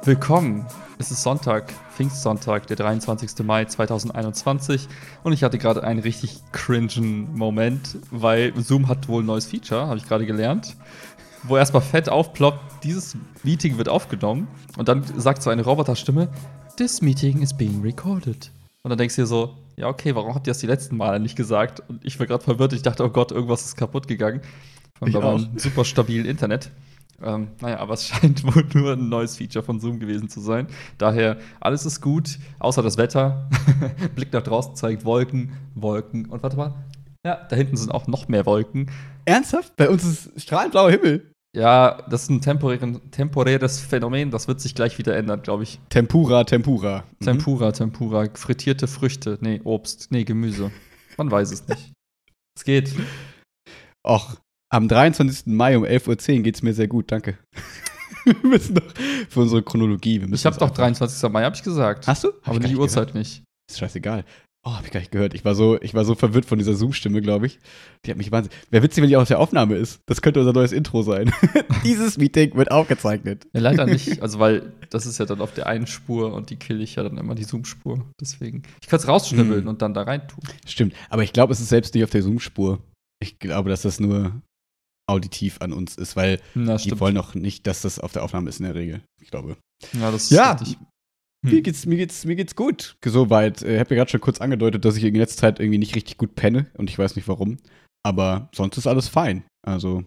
Willkommen. Es ist Sonntag, Pfingstsonntag, der 23. Mai 2021 und ich hatte gerade einen richtig cringen Moment, weil Zoom hat wohl ein neues Feature, habe ich gerade gelernt, wo erstmal fett aufploppt, dieses Meeting wird aufgenommen und dann sagt so eine Roboterstimme, "This meeting is being recorded." Und dann denkst du dir so, ja okay, warum habt ihr das die letzten Male nicht gesagt? Und ich war gerade verwirrt, ich dachte, oh Gott, irgendwas ist kaputt gegangen. Von meinem super stabilen Internet. Naja, aber es scheint wohl nur ein neues Feature von Zoom gewesen zu sein. Daher, alles ist gut, außer das Wetter. Blick nach draußen zeigt Wolken, Wolken. Und warte mal, ja, da hinten sind auch noch mehr Wolken. Ernsthaft? Bei uns ist strahlend blauer Himmel. Ja, das ist ein temporäres Phänomen, das wird sich gleich wieder ändern, glaube ich. Tempura. Tempura. Frittierte Früchte. Nee, Obst. Nee, Gemüse. Man weiß es nicht. Es geht. Och, am 23. Mai um 11:10 Uhr geht's mir sehr gut, danke. Wir müssen doch für unsere Chronologie. Ich hab doch 23. Mai, hab ich gesagt. Hast du? Aber die Uhrzeit nicht. Ist scheißegal. Oh, hab ich gar nicht gehört. Ich war so verwirrt von dieser Zoom-Stimme, glaube ich. Die hat mich wahnsinnig. Wäre witzig, wenn die auf der Aufnahme ist. Das könnte unser neues Intro sein. Dieses Meeting wird aufgezeichnet. Ja, leider nicht. Also, weil das ist ja dann auf der einen Spur und die kill ich ja dann immer die Zoom-Spur. Deswegen. Ich kann es rausschnibbeln und dann da rein tun. Stimmt. Aber ich glaube, es ist selbst nicht auf der Zoom-Spur. Ich glaube, dass das nur auditiv an uns ist, weil die wollen auch nicht, dass das auf der Aufnahme ist in der Regel. Ich glaube. Ja, das ist richtig. Mir geht's gut. Soweit. Ich habe ja gerade schon kurz angedeutet, dass ich in letzter Zeit irgendwie nicht richtig gut penne und ich weiß nicht warum. Aber sonst ist alles fein. Also,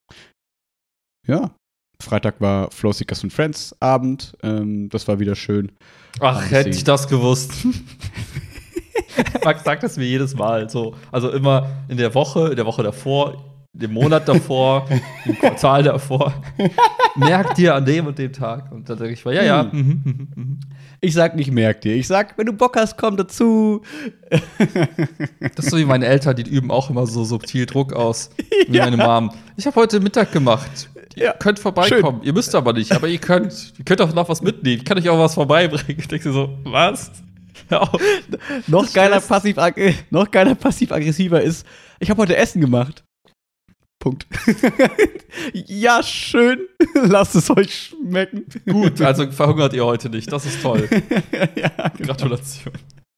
ja. Freitag war Flowseekers and Friends Abend. Das war wieder schön. Ach, hätte ich das gewusst. Max sagt das mir jedes Mal so. Also immer in der Woche davor, dem Monat davor, im Quartal davor. Merk dir an dem und dem Tag. Und dann denke ich mal, ja. Ich sag nicht, merk dir. Ich sag, wenn du Bock hast, komm dazu. Das ist so wie meine Eltern, die üben auch immer so subtil Druck aus. Wie meine Mom. Ich habe heute Mittag gemacht. Ihr könnt vorbeikommen. Schön. Ihr müsst aber nicht, aber ihr könnt auch noch was mitnehmen. Ich kann euch auch was vorbeibringen. Ich denke so, was? Noch geiler passiv-aggressiver ist, ich habe heute Essen gemacht. Punkt. Ja, schön. Lasst es euch schmecken. Gut, also verhungert ihr heute nicht. Das ist toll. Ja, genau. Gratulation.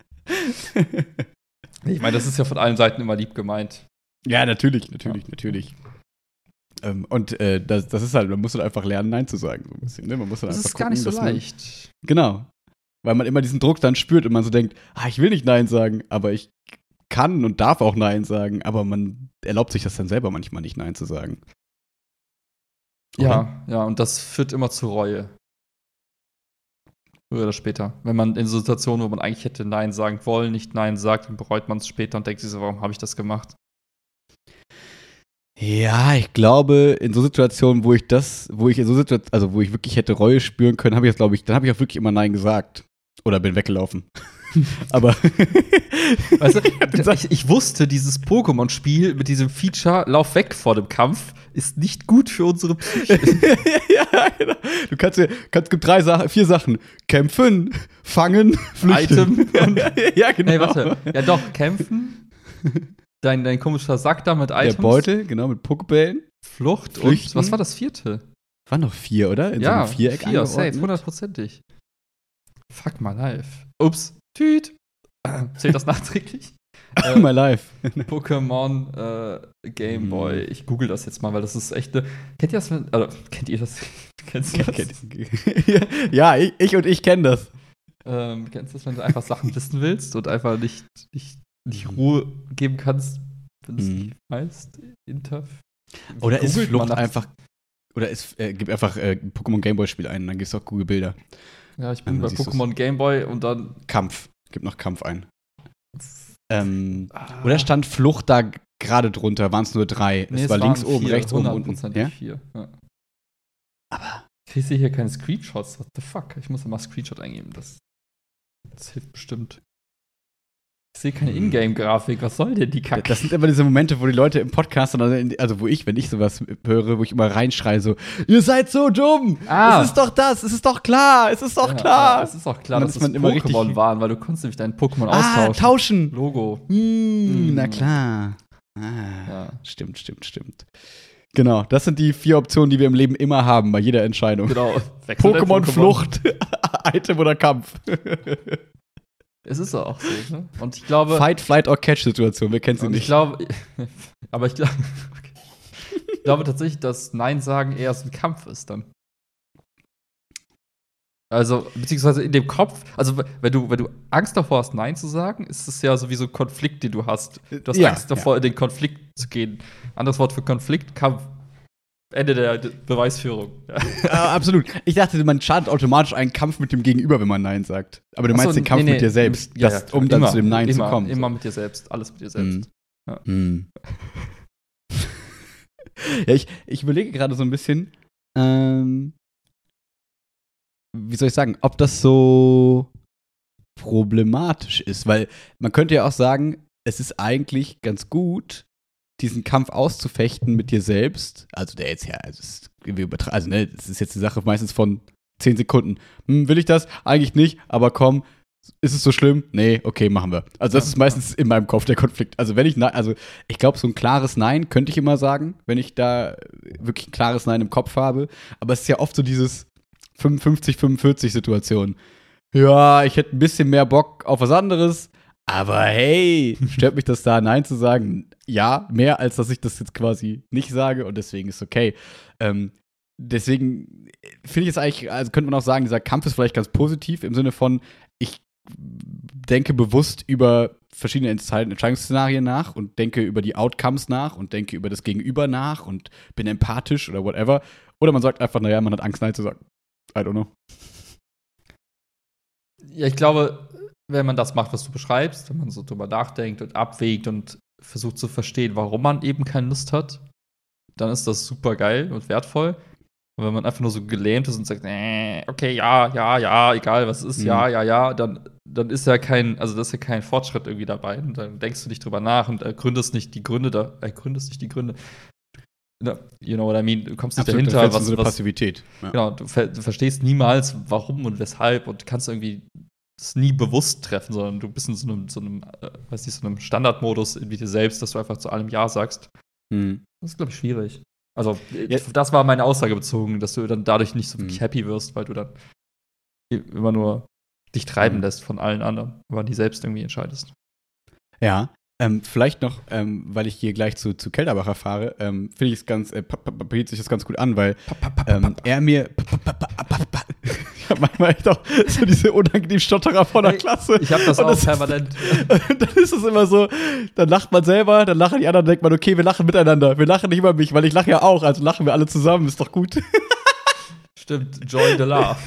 Ich meine, das ist ja von allen Seiten immer lieb gemeint. Ja, natürlich. Und das ist halt, man muss halt einfach lernen, Nein zu sagen. So ein bisschen, ne? Man muss halt das einfach ist gar nicht so leicht. Genau. Weil man immer diesen Druck dann spürt und man so denkt, ich will nicht Nein sagen, aber ich kann und darf auch Nein sagen, aber man erlaubt sich das dann selber manchmal nicht, Nein zu sagen. Oder? Ja, und das führt immer zu Reue. Früher oder später. Wenn man in Situationen, wo man eigentlich hätte Nein sagen wollen, nicht Nein sagt, dann bereut man es später und denkt sich so, warum habe ich das gemacht? Ja, ich glaube, in so Situationen, wo ich wirklich hätte Reue spüren können, habe ich auch wirklich immer Nein gesagt. Oder bin weggelaufen. Aber weißt du, ich wusste, dieses Pokémon-Spiel mit diesem Feature, lauf weg vor dem Kampf, ist nicht gut für unsere Psyche. Ja, genau. Es gibt 4 Sachen. Kämpfen, fangen, flüchten. Item. Ja, genau. Nee, warte. Ja doch, kämpfen. Dein komischer Sack da mit Items. Der Beutel, genau, mit Pokébällen. Flucht Flüchten. Und was war das 4.? Waren noch 4, oder? In so einem Viereck 4, safe, 100%ig. Fuck my life. Ups. Tüt. Zählt das nachträglich? My life. Pokémon Game Boy. Ich google das jetzt mal, weil das ist echt eine. Kennt ihr das? Kennt ihr das? Kennst du das? Ja, ich kenne das. Kennst du das, wenn du einfach Sachen wissen willst und einfach nicht Ruhe geben kannst, wenn du es nicht weißt? Oder ist Flucht einfach. Oder gib einfach Pokémon Game Boy Spiel ein, dann gehst du auf Google Bilder. Ja, ich bin bei Pokémon Game Boy und dann. Kampf. Gib noch Kampf ein. Oder stand Flucht da gerade drunter? Waren es nur 3? Nee, es war links 4, oben, rechts oben, unten. 4. Ja. Aber ich sehe hier keine Screenshots. What the fuck? Ich muss mal Screenshot eingeben. Das hilft bestimmt. Ich sehe keine Ingame-Grafik. Was soll denn die Kacke? Das sind immer diese Momente, wo die Leute im Podcast, wenn ich sowas höre, wo ich immer reinschreie so, ihr seid so dumm! Es ist doch das, es ist doch klar! Es ist doch klar, dass es Pokémon waren, weil du konntest nämlich deinen Pokémon austauschen. Tauschen! Logo. Na klar. Ja. Stimmt. Genau, das sind die 4 Optionen, die wir im Leben immer haben, bei jeder Entscheidung. Genau. Pokémon, Flucht, Item oder Kampf. Es ist auch so, ne? Und ich glaube. Fight, Flight or Catch-Situation, wer kennt sie nicht? Ich glaube, okay. Ich glaube tatsächlich, dass Nein sagen eher so ein Kampf ist dann. Also, beziehungsweise in dem Kopf, also wenn du Angst davor hast, Nein zu sagen, ist es ja sowieso ein Konflikt, den du hast. Du hast Angst davor, in den Konflikt zu gehen. Anderes Wort für Konflikt, Kampf. Ende der Beweisführung. Absolut. Ich dachte, man startet automatisch einen Kampf mit dem Gegenüber, wenn man Nein sagt. Aber du meinst den Kampf mit dir selbst, um dann zu dem Nein zu kommen. Immer mit dir selbst, alles mit dir selbst. Ja. Ja, ich überlege gerade so ein bisschen, wie soll ich sagen, ob das so problematisch ist, weil man könnte ja auch sagen, es ist eigentlich ganz gut, diesen Kampf auszufechten mit dir selbst. Also der jetzt das ist jetzt die Sache meistens von 10 Sekunden. Will ich das? Eigentlich nicht, aber komm, ist es so schlimm? Nee, okay, machen wir. Also das ist meistens in meinem Kopf der Konflikt. Also ich glaube, so ein klares Nein könnte ich immer sagen, wenn ich da wirklich ein klares Nein im Kopf habe. Aber es ist ja oft so dieses 55-45-Situation. Ja, ich hätte ein bisschen mehr Bock auf was anderes, aber hey, stört mich das da, Nein zu sagen? Ja, mehr als dass ich das jetzt quasi nicht sage und deswegen ist okay. Deswegen finde ich es eigentlich, also könnte man auch sagen, dieser Kampf ist vielleicht ganz positiv im Sinne von, ich denke bewusst über verschiedene Entscheidungsszenarien nach und denke über die Outcomes nach und denke über das Gegenüber nach und bin empathisch oder whatever. Oder man sagt einfach, naja, man hat Angst, Nein zu sagen. I don't know. Ja, ich glaube, wenn man das macht, was du beschreibst, wenn man so drüber nachdenkt und abwägt und versucht zu verstehen, warum man eben keine Lust hat, dann ist das super geil und wertvoll. Und wenn man einfach nur so gelähmt ist und sagt, okay, ja, egal was es ist, ja, dann ist ja kein Fortschritt irgendwie dabei. Und dann denkst du nicht drüber nach und ergründest nicht die Gründe. You know what I mean? Du kommst nicht Absolut, dahinter. Was so eine Passivität. Ja. Genau, du verstehst niemals, warum und weshalb und kannst irgendwie es nie bewusst treffen, sondern du bist in so einem Standardmodus in dir selbst, dass du einfach zu allem Ja sagst. Das ist, glaube ich, schwierig. Also, das war meine Aussage bezogen, dass du dann dadurch nicht so wirklich happy wirst, weil du dann immer nur dich treiben lässt von allen anderen, aber nie selbst irgendwie entscheidest. Ja. Vielleicht noch, weil ich hier gleich zu Kelderbacher fahre, finde ich es bietet sich das ganz gut an, weil er mir ich habe manchmal echt auch so diese unangenehmen Stotterer vor der Klasse. Ich habe das auch permanent. Dann ist es immer so, dann lacht man selber, dann lachen die anderen, denkt man, okay, wir lachen miteinander. Wir lachen nicht über mich, weil ich lache ja auch, also lachen wir alle zusammen, ist doch gut. Stimmt, join the laugh.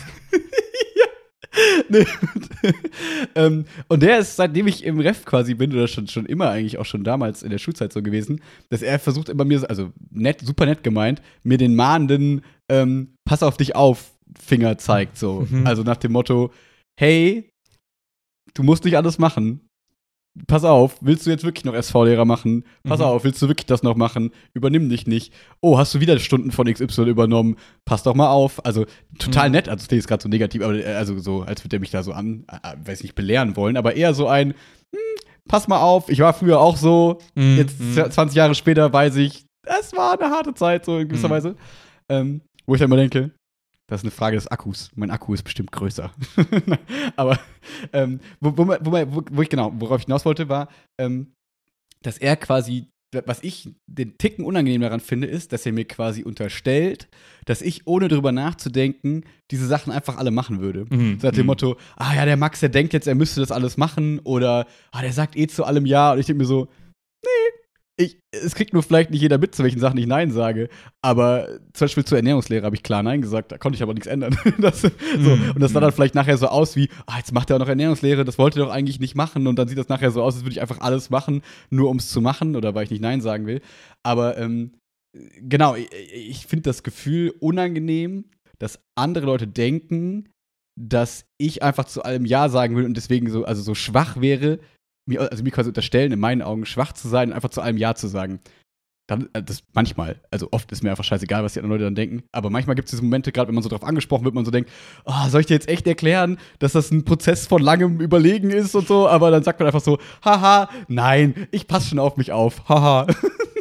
Nee. Und der ist, seitdem ich im Ref quasi bin, oder schon immer eigentlich auch schon damals in der Schulzeit so gewesen, dass er versucht immer mir, also super nett gemeint, mir den mahnenden Pass auf dich auf Finger zeigt, so. Also nach dem Motto, hey, du musst nicht alles machen. Pass auf, willst du jetzt wirklich noch SV-Lehrer machen? Pass auf, willst du wirklich das noch machen? Übernimm dich nicht. Oh, hast du wieder Stunden von XY übernommen? Pass doch mal auf. Also total nett, also das ist gerade so negativ, aber also so, als würde er mich da so weiß nicht, belehren wollen, aber eher so ein, pass mal auf, ich war früher auch so, jetzt 20 Jahre später weiß ich, es war eine harte Zeit, so in gewisser Weise. Wo ich dann mal denke, das ist eine Frage des Akkus. Mein Akku ist bestimmt größer. Aber worauf ich hinaus wollte, war, dass er quasi, was ich den Ticken unangenehm daran finde, ist, dass er mir quasi unterstellt, dass ich, ohne drüber nachzudenken, diese Sachen einfach alle machen würde. So nach dem Motto, der Max, der denkt jetzt, er müsste das alles machen, oder der sagt zu allem Ja, und ich denke mir so, nee. Es kriegt nur vielleicht nicht jeder mit, zu welchen Sachen ich Nein sage. Aber zum Beispiel zur Ernährungslehre habe ich klar Nein gesagt. Da konnte ich aber nichts ändern. Und das sah dann vielleicht nachher so aus wie, jetzt macht er auch noch Ernährungslehre, das wollte er doch eigentlich nicht machen. Und dann sieht das nachher so aus, als würde ich einfach alles machen, nur um es zu machen oder weil ich nicht Nein sagen will. Aber genau, ich finde das Gefühl unangenehm, dass andere Leute denken, dass ich einfach zu allem Ja sagen will und deswegen so schwach wäre, mir quasi unterstellen, in meinen Augen schwach zu sein und einfach zu allem Ja zu sagen. Dann, das manchmal, also oft ist mir einfach scheißegal, was die anderen Leute dann denken, aber manchmal gibt es diese Momente, gerade wenn man so drauf angesprochen wird, man so denkt, soll ich dir jetzt echt erklären, dass das ein Prozess von langem Überlegen ist und so, aber dann sagt man einfach so, haha, nein, ich passe schon auf mich auf, haha. Das ist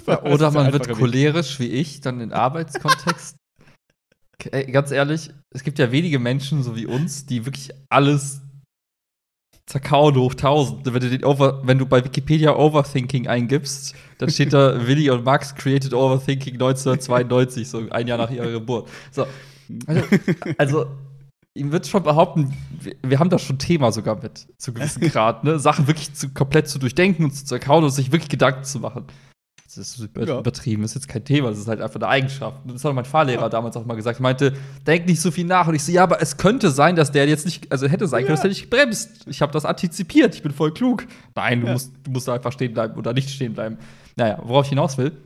Ja, oder man wird cholerisch wie ich, dann in Arbeitskontext. Ganz ehrlich, es gibt ja wenige Menschen, so wie uns, die wirklich alles zerkauen hoch 1000. Wenn du bei Wikipedia Overthinking eingibst, dann steht da Willi und Max created Overthinking 1992, so ein Jahr nach ihrer Geburt. So. Also ich würde schon behaupten, wir haben da schon Thema sogar mit, zu gewissen Grad, ne? Sachen wirklich komplett zu durchdenken und zu zerkauen und sich wirklich Gedanken zu machen. Das ist übertrieben, das ist jetzt kein Thema, das ist halt einfach eine Eigenschaft. Das hat mein Fahrlehrer damals auch mal gesagt. Er meinte, denk nicht so viel nach. Und ich so, ja, aber es könnte sein, dass der jetzt nicht, also hätte sein können, dass der nicht bremst. Ich habe das antizipiert, ich bin voll klug. Nein, du musst da einfach stehen bleiben oder nicht stehen bleiben. Naja, worauf ich hinaus will,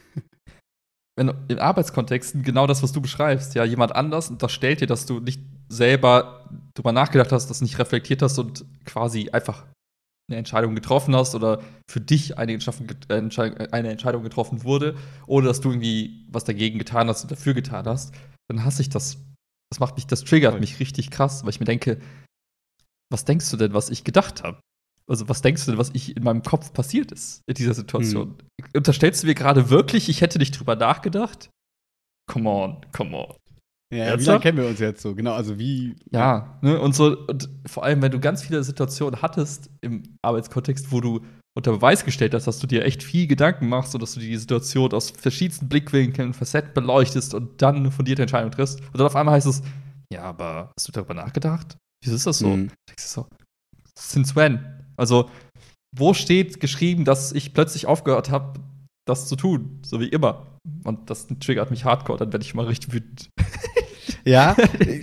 wenn in Arbeitskontexten genau das, was du beschreibst, ja, jemand anders unterstellt dir, dass du nicht selber drüber nachgedacht hast, das nicht reflektiert hast und quasi einfach eine Entscheidung getroffen hast oder für dich eine Entscheidung getroffen wurde, ohne dass du irgendwie was dagegen getan hast und dafür getan hast, dann hasse ich das. Das triggert mich richtig krass, weil ich mir denke, was denkst du denn, was ich gedacht habe? Also, was denkst du denn, was in meinem Kopf passiert ist in dieser Situation? Unterstellst du mir gerade wirklich, ich hätte nicht drüber nachgedacht? Come on. Ja, wie lange kennen wir uns jetzt so? Genau, also wie. Ja, ne, und vor allem, wenn du ganz viele Situationen hattest im Arbeitskontext, wo du unter Beweis gestellt hast, dass du dir echt viel Gedanken machst und dass du die Situation aus verschiedensten Blickwinkeln, Facetten beleuchtest und dann eine fundierte Entscheidung triffst. Und dann auf einmal heißt es, ja, aber hast du darüber nachgedacht? Wieso ist das so? Denkst du so, since when? Also, wo steht geschrieben, dass ich plötzlich aufgehört habe, das zu tun? So wie immer. Und das triggert mich hardcore, dann werde ich mal richtig wütend. Ja.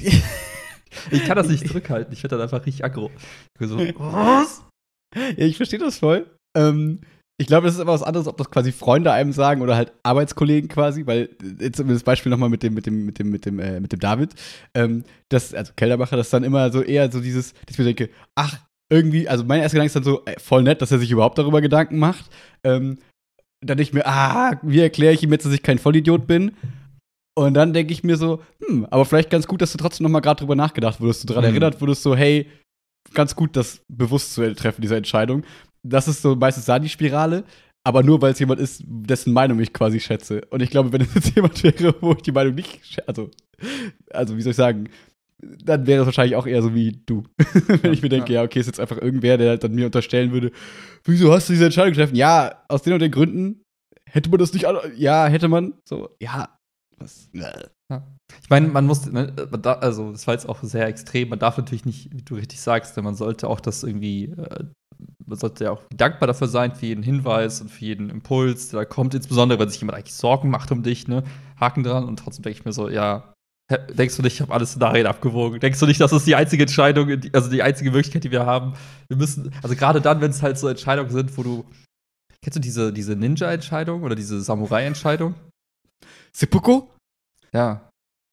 Ich kann das nicht zurückhalten. Ich werde dann einfach richtig aggro. So, was? Ja, ich verstehe das voll. Ich glaube, das ist aber was anderes, ob das quasi Freunde einem sagen oder halt Arbeitskollegen quasi, weil jetzt das Beispiel nochmal mit dem David, also Kelderbacher, das dann immer so eher so dass ich mir denke, ach, irgendwie, also mein erster Gedanke ist dann so, voll nett, dass er sich überhaupt darüber Gedanken macht. Dann denke ich mir, wie erkläre ich ihm jetzt, dass ich kein Vollidiot bin? Und dann denke ich mir so, aber vielleicht ganz gut, dass du trotzdem noch mal gerade drüber nachgedacht wurdest, du daran erinnert wurdest, so, hey, ganz gut, das bewusst zu treffen, diese Entscheidung. Das ist so meistens da die Spirale, aber nur, weil es jemand ist, dessen Meinung ich quasi schätze. Und ich glaube, wenn es jetzt jemand wäre, wo ich die Meinung nicht schätze, also wie soll ich sagen, dann wäre es wahrscheinlich auch eher so wie du. Wenn ich mir denke, ja, okay, ist jetzt einfach irgendwer, der dann mir unterstellen würde, wieso hast du diese Entscheidung getroffen? Ja, aus den und den Gründen hätte man das nicht, ja, hätte man, so, ja. Was? Ja. Ich meine, man muss, also das war jetzt auch sehr extrem, man darf natürlich nicht, wie du richtig sagst, denn man sollte auch das irgendwie, man sollte ja auch dankbar dafür sein, für jeden Hinweis und für jeden Impuls, der da kommt, insbesondere, wenn sich jemand eigentlich Sorgen macht um dich, ne, Haken dran, und trotzdem denke ich mir so, ja, denkst du nicht, ich habe alles Szenarien abgewogen? Denkst du nicht, das ist die einzige Entscheidung, also die einzige Möglichkeit, die wir haben? Wir müssen, also gerade dann, wenn es halt so Entscheidungen sind, wo du, kennst du diese Ninja-Entscheidung oder diese Samurai-Entscheidung? Seppuku? Ja.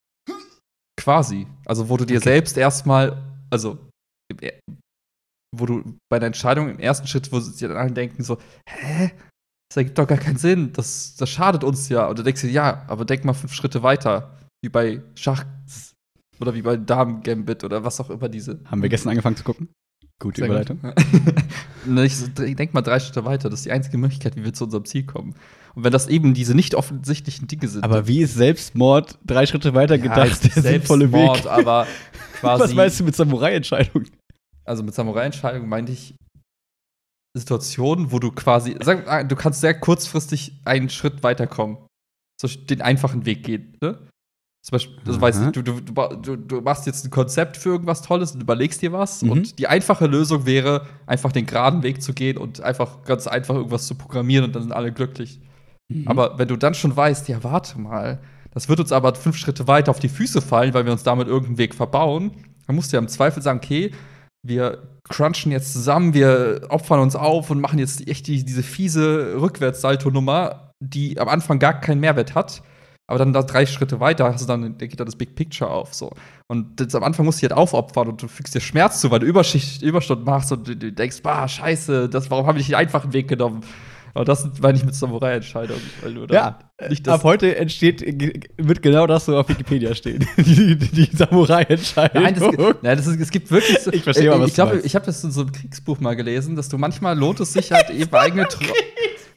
Quasi. Also, wo du dir selbst erstmal, also, wo du bei der Entscheidung im ersten Schritt, wo sie dann alle denken so, das ergibt doch gar keinen Sinn, das schadet uns ja. Und du denkst dir, ja, aber denk mal 5 Schritte weiter, wie bei Schach oder wie bei Damen-Gambit oder was auch immer diese. Haben wir gestern angefangen zu gucken? Gute Überleitung. Ich denk mal 3 Schritte weiter, das ist die einzige Möglichkeit, wie wir zu unserem Ziel kommen. Und wenn das eben diese nicht offensichtlichen Dinge sind. Aber wie ist Selbstmord 3 Schritte weiter gedacht? Der sinnvolle Weg. Aber quasi. Was meinst du mit Samurai-Entscheidung? Also mit Samurai-Entscheidung meinte ich Situationen, wo du quasi, du kannst sehr kurzfristig einen Schritt weiterkommen. So den einfachen Weg gehen, ne? Zum Beispiel, also weißt du machst jetzt ein Konzept für irgendwas Tolles und überlegst dir was. Und die einfache Lösung wäre, einfach den geraden Weg zu gehen und einfach ganz einfach irgendwas zu programmieren und dann sind alle glücklich. Aber wenn du dann schon weißt, ja, warte mal, das wird uns aber 5 Schritte weiter auf die Füße fallen, weil wir uns damit irgendeinen Weg verbauen, dann musst du ja im Zweifel sagen, okay, wir crunchen jetzt zusammen, wir opfern uns auf und machen jetzt echt diese fiese Rückwärtssalto-Nummer, die am Anfang gar keinen Mehrwert hat. Aber dann da 3 Schritte weiter da geht da das Big Picture auf. So. Und jetzt am Anfang musst du dich halt aufopfern und du fügst dir Schmerz zu, weil du Überstunden machst und du denkst, scheiße, warum habe ich den einfachen Weg genommen? Aber das meine ich mit Samurai-Entscheidung. Ja, ab heute wird genau das so auf Wikipedia stehen. die Samurai-Entscheidung. Nein, es gibt wirklich so, ich verstehe mal, was ich habe das in so einem Kriegsbuch mal gelesen, dass du manchmal lohnt es sich halt eben eigene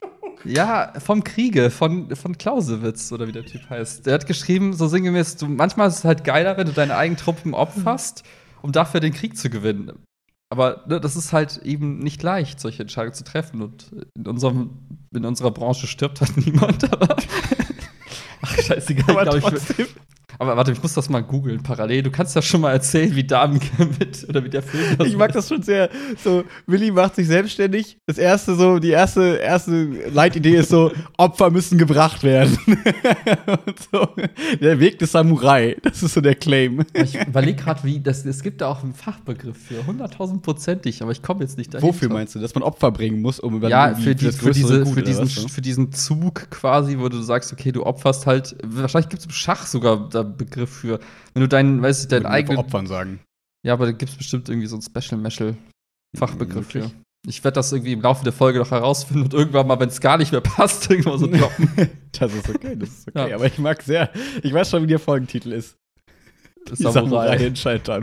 Ja, vom Kriege, von Clausewitz, oder wie der Typ heißt. Der hat geschrieben, so sinngemäß, manchmal ist es halt geiler, wenn du deine eigenen Truppen opferst, um dafür den Krieg zu gewinnen. Aber ne, das ist halt eben nicht leicht, solche Entscheidungen zu treffen. Und in unserer Branche stirbt halt niemand. Ach, scheißegal, aber warte, ich muss das mal googeln parallel. Du kannst ja schon mal erzählen, wie Damen-Gambit oder wie der Film das Ich mag das schon sehr. So, Willi macht sich selbstständig. Die erste Leitidee ist so, Opfer müssen gebracht werden. Und so, der Weg des Samurai. Das ist so der Claim. Ich überlege gerade, es gibt da auch einen Fachbegriff für, 100.000%ig, aber ich komme jetzt nicht dahin. Wofür meinst du, dass man Opfer bringen muss, um über für diesen Zug quasi, wo du sagst, okay, du opferst halt, wahrscheinlich gibt es im Schach sogar da Begriff für, wenn du deinen eigenen Opfern sagen. Ja, aber da gibt es bestimmt irgendwie so einen Special-Meshel-Fachbegriff für. Ich werde das irgendwie im Laufe der Folge noch herausfinden und irgendwann mal, wenn es gar nicht mehr passt, irgendwann so droppen. Das ist okay. Ja. Aber ich weiß schon, wie der Folgentitel ist. Die Samurai-Entscheidung.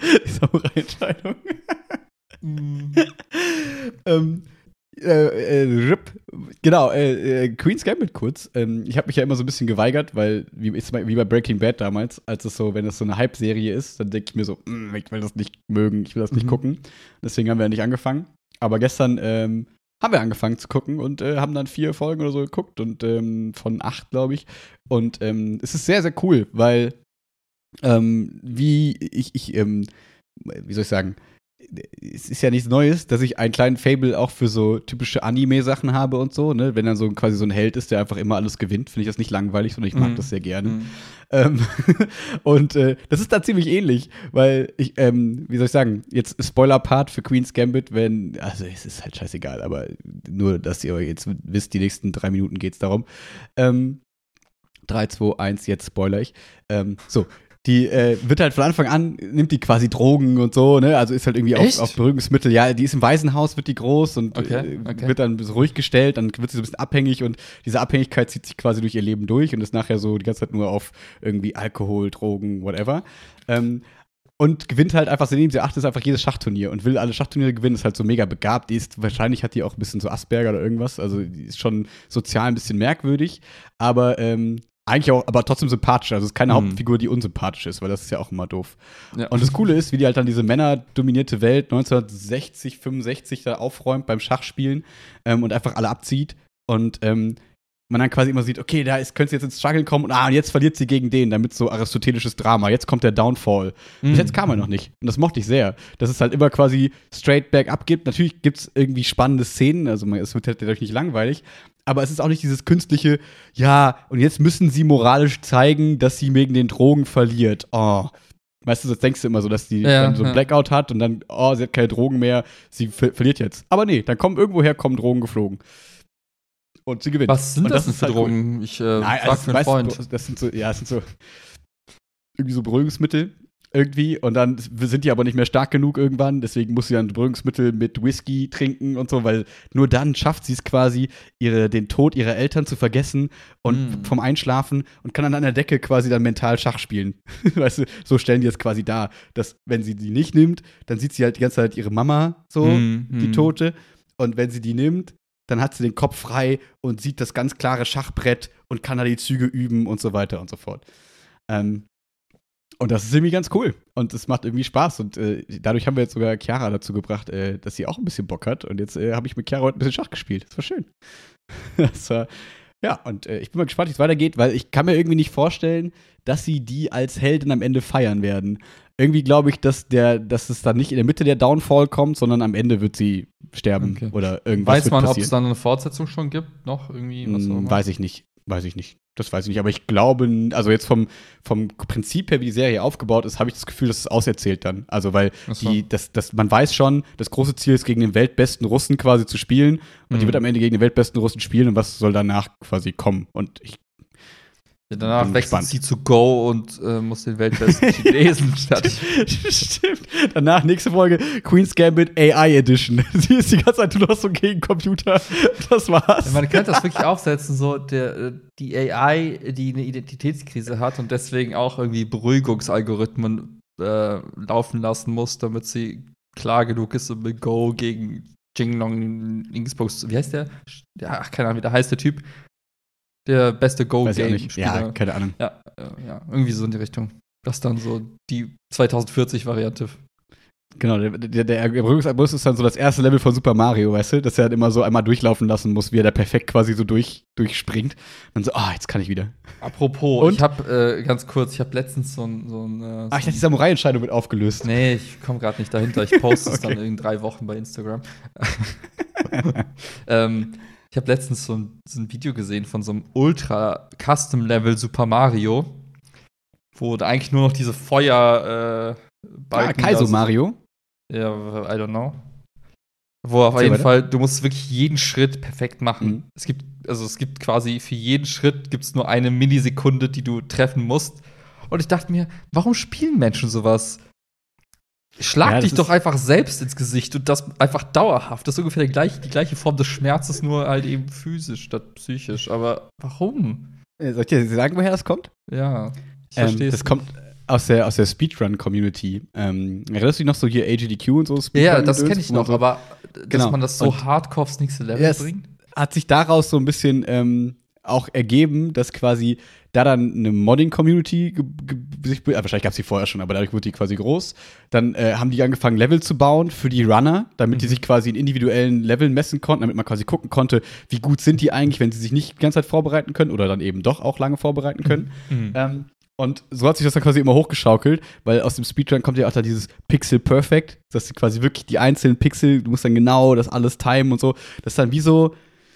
Genau, Queen's Gambit kurz. Ich habe mich ja immer so ein bisschen geweigert, weil, wie bei Breaking Bad damals, wenn es so eine Hype-Serie ist, dann denke ich mir so, ich will das nicht mögen, ich will das nicht gucken. Deswegen haben wir ja nicht angefangen. Aber gestern haben wir angefangen zu gucken und haben dann 4 Folgen oder so geguckt und von 8, glaube ich. Und es ist sehr, sehr cool, weil wie soll ich sagen, es ist ja nichts Neues, dass ich einen kleinen Fable auch für so typische Anime-Sachen habe und so, ne? Wenn dann so quasi so ein Held ist, der einfach immer alles gewinnt, finde ich das nicht langweilig, sondern ich mag das sehr gerne. Und das ist da ziemlich ähnlich, weil wie soll ich sagen, jetzt Spoiler-Part für Queen's Gambit, also es ist halt scheißegal, aber nur, dass ihr jetzt wisst, die nächsten 3 Minuten geht's darum. 3, 2, 1, jetzt spoiler ich. Die wird halt von Anfang an, nimmt die quasi Drogen und so, ne? Also ist halt irgendwie auf Beruhigungsmittel. Ja, die ist im Waisenhaus, wird die groß und wird dann so ruhig gestellt, dann wird sie so ein bisschen abhängig und diese Abhängigkeit zieht sich quasi durch ihr Leben durch und ist nachher so die ganze Zeit nur auf irgendwie Alkohol, Drogen, whatever. Und gewinnt halt einfach, seitdem sie 8 ist, einfach jedes Schachturnier und will alle Schachturniere gewinnen, ist halt so mega begabt. Wahrscheinlich hat die auch ein bisschen so Asperger oder irgendwas, also die ist schon sozial ein bisschen merkwürdig, aber eigentlich auch, aber trotzdem sympathisch. Also es ist keine Hauptfigur, die unsympathisch ist, weil das ist ja auch immer doof. Ja. Und das Coole ist, wie die halt dann diese männerdominierte Welt 1960, 65 da aufräumt beim Schachspielen und einfach alle abzieht. Und man dann quasi immer sieht, okay, könnte sie jetzt ins Struggle kommen und jetzt verliert sie gegen den, damit so aristotelisches Drama. Jetzt kommt der Downfall. Bis jetzt kam er noch nicht. Und das mochte ich sehr. Dass es halt immer quasi straight back up gibt. Natürlich gibt es irgendwie spannende Szenen, also es wird halt dadurch nicht langweilig. Aber es ist auch nicht dieses künstliche, ja, und jetzt müssen sie moralisch zeigen, dass sie wegen den Drogen verliert. Oh. Weißt du, das denkst du immer so, dass die dann so einen Blackout hat und dann, sie hat keine Drogen mehr, sie verliert jetzt. Aber nee, dann kommen Drogen geflogen. Und sie gewinnt. Was sind das denn für Drogen? Cool. Ich frag für einen Freund. Das sind so irgendwie so Beruhigungsmittel irgendwie und dann sind die aber nicht mehr stark genug irgendwann, deswegen muss sie dann Beruhigungsmittel mit Whisky trinken und so, weil nur dann schafft sie es quasi, den Tod ihrer Eltern zu vergessen und vom Einschlafen und kann dann an der Decke quasi dann mental Schach spielen. Weißt du, so stellen die es quasi dar, dass wenn sie die nicht nimmt, dann sieht sie halt die ganze Zeit ihre Mama so, die Tote, und wenn sie die nimmt, dann hat sie den Kopf frei und sieht das ganz klare Schachbrett und kann da die Züge üben und so weiter und so fort. Und das ist irgendwie ganz cool. Und es macht irgendwie Spaß. Und dadurch haben wir jetzt sogar Chiara dazu gebracht, dass sie auch ein bisschen Bock hat. Und jetzt habe ich mit Chiara heute ein bisschen Schach gespielt. Das war schön. Und ich bin mal gespannt, wie es weitergeht, weil ich kann mir irgendwie nicht vorstellen, dass sie die als Heldin am Ende feiern werden. Irgendwie glaube ich, dass es dann nicht in der Mitte der Downfall kommt, sondern am Ende wird sie sterben oder irgendwas. Weiß man, ob es dann eine Fortsetzung schon gibt? Noch irgendwie? Weiß ich nicht. Das weiß ich nicht. Aber ich glaube, also jetzt vom Prinzip her, wie die Serie aufgebaut ist, habe ich das Gefühl, dass es auserzählt dann. Also, weil man weiß schon, das große Ziel ist, gegen den weltbesten Russen quasi zu spielen. Und die wird am Ende gegen den weltbesten Russen spielen. Und was soll danach quasi kommen? Und danach wechselt sie zu Go und muss den weltbesten Chinesen fertig. Stimmt. Danach, nächste Folge, Queen's Gambit AI Edition. Sie ist die ganze Zeit nur noch so gegen Computer. Das war's. Ja, man könnte das wirklich aufsetzen, so die AI, die eine Identitätskrise hat und deswegen auch irgendwie Beruhigungsalgorithmen laufen lassen muss, damit sie klar genug ist, um mit Go gegen Jinglong Xbox, wie heißt der? Ja, ach, keine Ahnung, wie der heißt, der Typ. Der beste Go-Game-Spieler. Ja, keine Ahnung. Ja, irgendwie so in die Richtung. Das ist dann so die 2040-Variante. Genau, der Erprobungsabus ist dann so das erste Level von Super Mario, weißt du? Dass er dann immer so einmal durchlaufen lassen muss, wie er da perfekt quasi so durchspringt. Und dann so, jetzt kann ich wieder. Apropos, und? Ich habe ganz kurz, ich habe letztens so ein ich dachte, die Samurai-Entscheidung wird aufgelöst. Nee, ich komme gerade nicht dahinter. Ich poste es dann in 3 Wochen bei Instagram. Ich habe letztens so ein Video gesehen von so einem Ultra-Custom-Level Super Mario, wo da eigentlich nur noch diese Feuer Kaizo Mario? Ja, I don't know. Wo auf jeden Fall, du musst wirklich jeden Schritt perfekt machen. Mhm. Es gibt quasi für jeden Schritt gibt's nur eine Millisekunde, die du treffen musst. Und ich dachte mir, warum spielen Menschen sowas? Schlag dich doch einfach selbst ins Gesicht und das einfach dauerhaft. Das ist ungefähr die gleiche Form des Schmerzes, nur halt eben physisch statt psychisch. Aber warum? Soll ich dir sagen, woher das kommt? Ja, ich verstehe es. Das kommt aus der Speedrun-Community. Erinnerst du dich noch so hier AGDQ und so? Ja, das kenne ich noch, so, aber dass man das so und hardcore aufs nächste Level bringt? Hat sich daraus so ein bisschen auch ergeben, dass quasi da dann eine Modding-Community wahrscheinlich gab es die vorher schon, aber dadurch wurde die quasi groß. Dann haben die angefangen, Level zu bauen für die Runner, damit die sich quasi in individuellen Leveln messen konnten, damit man quasi gucken konnte, wie gut sind die eigentlich, wenn sie sich nicht die ganze Zeit vorbereiten können oder dann eben doch auch lange vorbereiten können. Und so hat sich das dann quasi immer hochgeschaukelt, weil aus dem Speedrun kommt ja auch da dieses Pixel Perfect, dass du quasi wirklich die einzelnen Pixel, du musst dann genau das alles timen und so. Das ist dann wie so,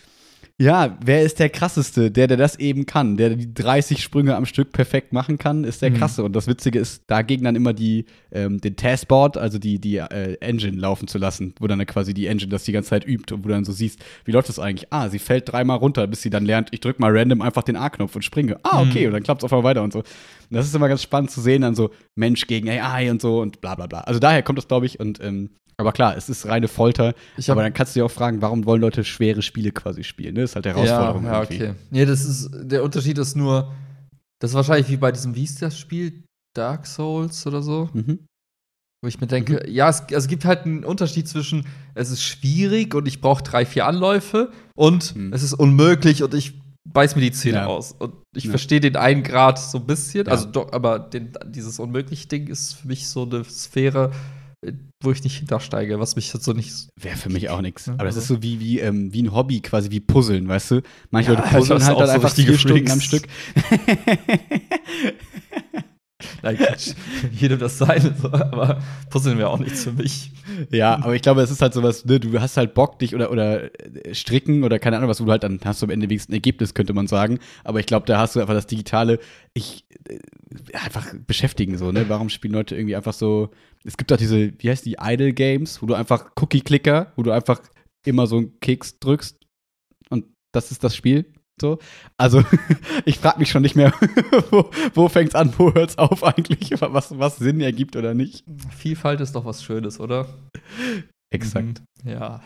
ja, wer ist der Krasseste? Der das eben kann. Der die 30 Sprünge am Stück perfekt machen kann, ist der Krasse. Und das Witzige ist, dagegen dann immer den Taskboard, also die Engine laufen zu lassen, wo dann quasi die Engine das die ganze Zeit übt und wo du dann so siehst, wie läuft das eigentlich? Sie fällt 3-mal runter, bis sie dann lernt, ich drück mal random einfach den A-Knopf und springe. Okay, und dann klappt es auf einmal weiter und so. Und das ist immer ganz spannend zu sehen, dann so Mensch gegen AI und so und bla bla bla. Also daher kommt das, glaube ich, und aber klar, es ist reine Folter. Aber dann kannst du dir auch fragen, warum wollen Leute schwere Spiele quasi spielen? Ne? Das ist halt die Herausforderung. Ja, okay. Nee, der Unterschied ist nur, das ist wahrscheinlich wie bei diesem, wie hieß das Spiel? Dark Souls oder so? Wo ich mir denke, es gibt halt einen Unterschied zwischen, es ist schwierig und ich brauche 3-4 Anläufe und es ist unmöglich und ich beiß mir die Zähne aus. Und ich verstehe den einen Grad so ein bisschen, aber dieses Unmöglich-Ding ist für mich so eine Sphäre, wo ich nicht hintersteige, was mich jetzt so nicht. Wäre für mich auch nichts. Aber das ist so wie ein Hobby, quasi wie Puzzeln, weißt du? Manche Leute puzzeln halt dann einfach 4 Stunden am Stück. Nein, jedem das seine, aber Puzzeln wäre auch nichts für mich. Ja, aber ich glaube, es ist halt sowas, ne, du hast halt Bock, dich oder stricken oder keine Ahnung was, wo du halt dann hast du am Ende wenigstens ein Ergebnis, könnte man sagen. Aber ich glaube, da hast du einfach das Digitale, einfach beschäftigen so, ne? Warum spielen Leute irgendwie einfach so, es gibt doch diese, wie heißt die, Idle Games, wo du einfach Cookie-Clicker, wo du einfach immer so einen Keks drückst und das ist das Spiel. So. Also, ich frage mich schon nicht mehr, wo fängt's an, wo hört's auf eigentlich, was Sinn ergibt oder nicht. Vielfalt ist doch was Schönes, oder? Exakt. Ja.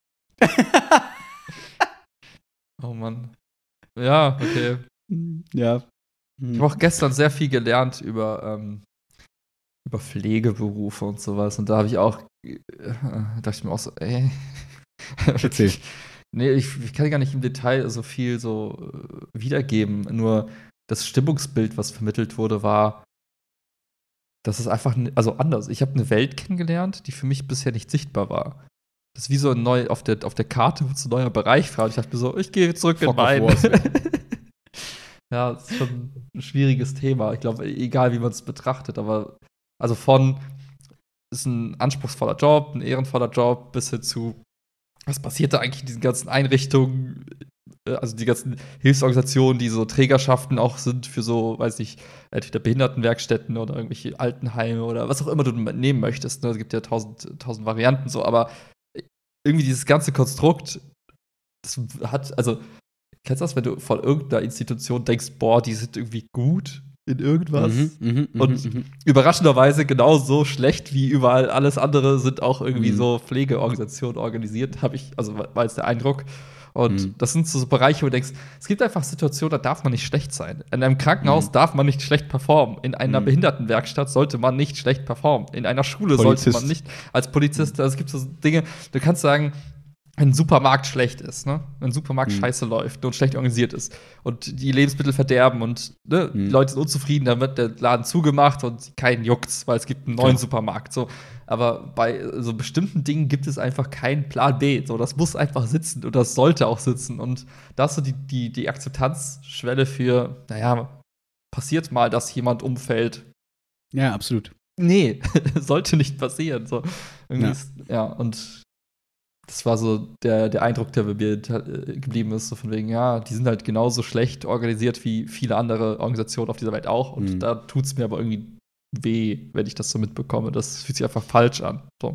Oh Mann. Ja, okay. Ja. Ich habe auch gestern sehr viel gelernt über Pflegeberufe und sowas. Und da habe ich auch, dachte ich mir auch so, ey. Erzähl. Nee, ich kann gar nicht im Detail so viel so wiedergeben. Nur das Stimmungsbild, was vermittelt wurde, war, dass es einfach anders. Ich habe eine Welt kennengelernt, die für mich bisher nicht sichtbar war. Das ist wie so auf der Karte, wo so ein neuer Bereich war. Und ich dachte mir so, ich gehe zurück in meinen. Ja, das ist schon ein schwieriges Thema. Ich glaube, egal wie man es betrachtet, aber also ist ein anspruchsvoller Job, ein ehrenvoller Job, bis hin zu was passiert da eigentlich in diesen ganzen Einrichtungen, also die ganzen Hilfsorganisationen, die so Trägerschaften auch sind für so, weiß nicht, entweder Behindertenwerkstätten oder irgendwelche Altenheime oder was auch immer du nehmen möchtest. Ne? Es gibt ja tausend Varianten so, aber irgendwie dieses ganze Konstrukt, das hat, also, kennst du das, wenn du von irgendeiner Institution denkst, boah, die sind irgendwie gut in irgendwas und überraschenderweise genauso schlecht wie überall alles andere sind auch irgendwie so Pflegeorganisationen organisiert, war jetzt der Eindruck. Und das sind so Bereiche, wo du denkst, es gibt einfach Situationen, da darf man nicht schlecht sein. In einem Krankenhaus darf man nicht schlecht performen. In einer Behindertenwerkstatt sollte man nicht schlecht performen. In einer Schule sollte man nicht als Polizist, also es gibt so Dinge, du kannst sagen, wenn ein Supermarkt schlecht ist, ne? Wenn ein Supermarkt scheiße läuft und schlecht organisiert ist und die Lebensmittel verderben und ne, die Leute sind unzufrieden, dann wird der Laden zugemacht und keinen juckt's, weil es gibt einen neuen Supermarkt. So. Aber bei so bestimmten Dingen gibt es einfach keinen Plan B. So, das muss einfach sitzen und das sollte auch sitzen. Und da ist so die Akzeptanzschwelle für, naja, passiert mal, dass jemand umfällt. Ja, absolut. Nee, sollte nicht passieren. So. Irgendwie und das war so der Eindruck, der bei mir geblieben ist, so von wegen, ja, die sind halt genauso schlecht organisiert wie viele andere Organisationen auf dieser Welt auch. Und da tut es mir aber irgendwie weh, wenn ich das so mitbekomme. Das fühlt sich einfach falsch an. So.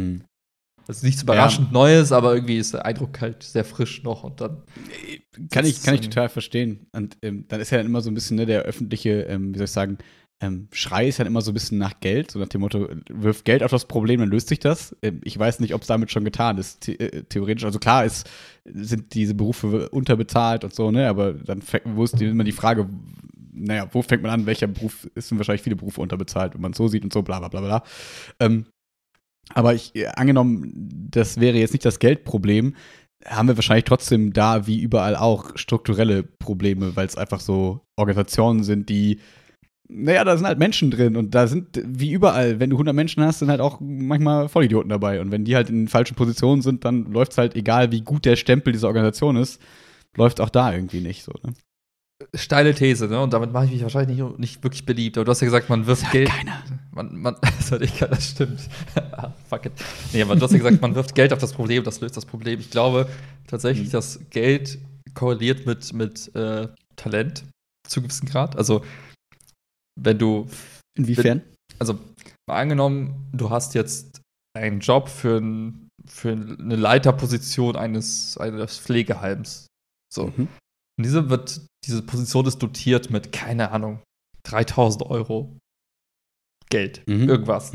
Das ist nichts überraschend Neues, aber irgendwie ist der Eindruck halt sehr frisch noch und dann. Kann ich total verstehen. Und dann ist ja dann immer so ein bisschen der öffentliche, wie soll ich sagen, Schrei ist halt immer so ein bisschen nach Geld, so nach dem Motto, wirf Geld auf das Problem, dann löst sich das. Ich weiß nicht, ob es damit schon getan ist, theoretisch. Also klar sind diese Berufe unterbezahlt und so, ne, aber dann wo ist immer die Frage, naja, wo fängt man an, welcher Beruf, es sind wahrscheinlich viele Berufe unterbezahlt, wenn man es so sieht und so, bla bla bla bla. Aber angenommen, das wäre jetzt nicht das Geldproblem, haben wir wahrscheinlich trotzdem da, wie überall auch, strukturelle Probleme, weil es einfach so Organisationen sind, die naja, da sind halt Menschen drin und da sind, wie überall, wenn du 100 Menschen hast, sind halt auch manchmal Vollidioten dabei. Und wenn die halt in falschen Positionen sind, dann läuft es halt, egal wie gut der Stempel dieser Organisation ist, läuft auch da irgendwie nicht so, ne? Steile These, ne? Und damit mache ich mich wahrscheinlich nicht wirklich beliebt. Aber du hast ja gesagt, man wirft Geld. Keiner. Das hat ich keiner, das stimmt. Fuck it. Nee, aber du hast ja gesagt, man wirft Geld auf das Problem, das löst das Problem. Ich glaube tatsächlich, dass Geld korreliert mit Talent zu einem gewissen Grad. Also wenn du. Inwiefern? Also, mal angenommen, du hast jetzt einen Job für eine Leiterposition eines Pflegeheims. So. Und diese Position ist dotiert mit, keine Ahnung, 3.000 Euro Geld. Irgendwas.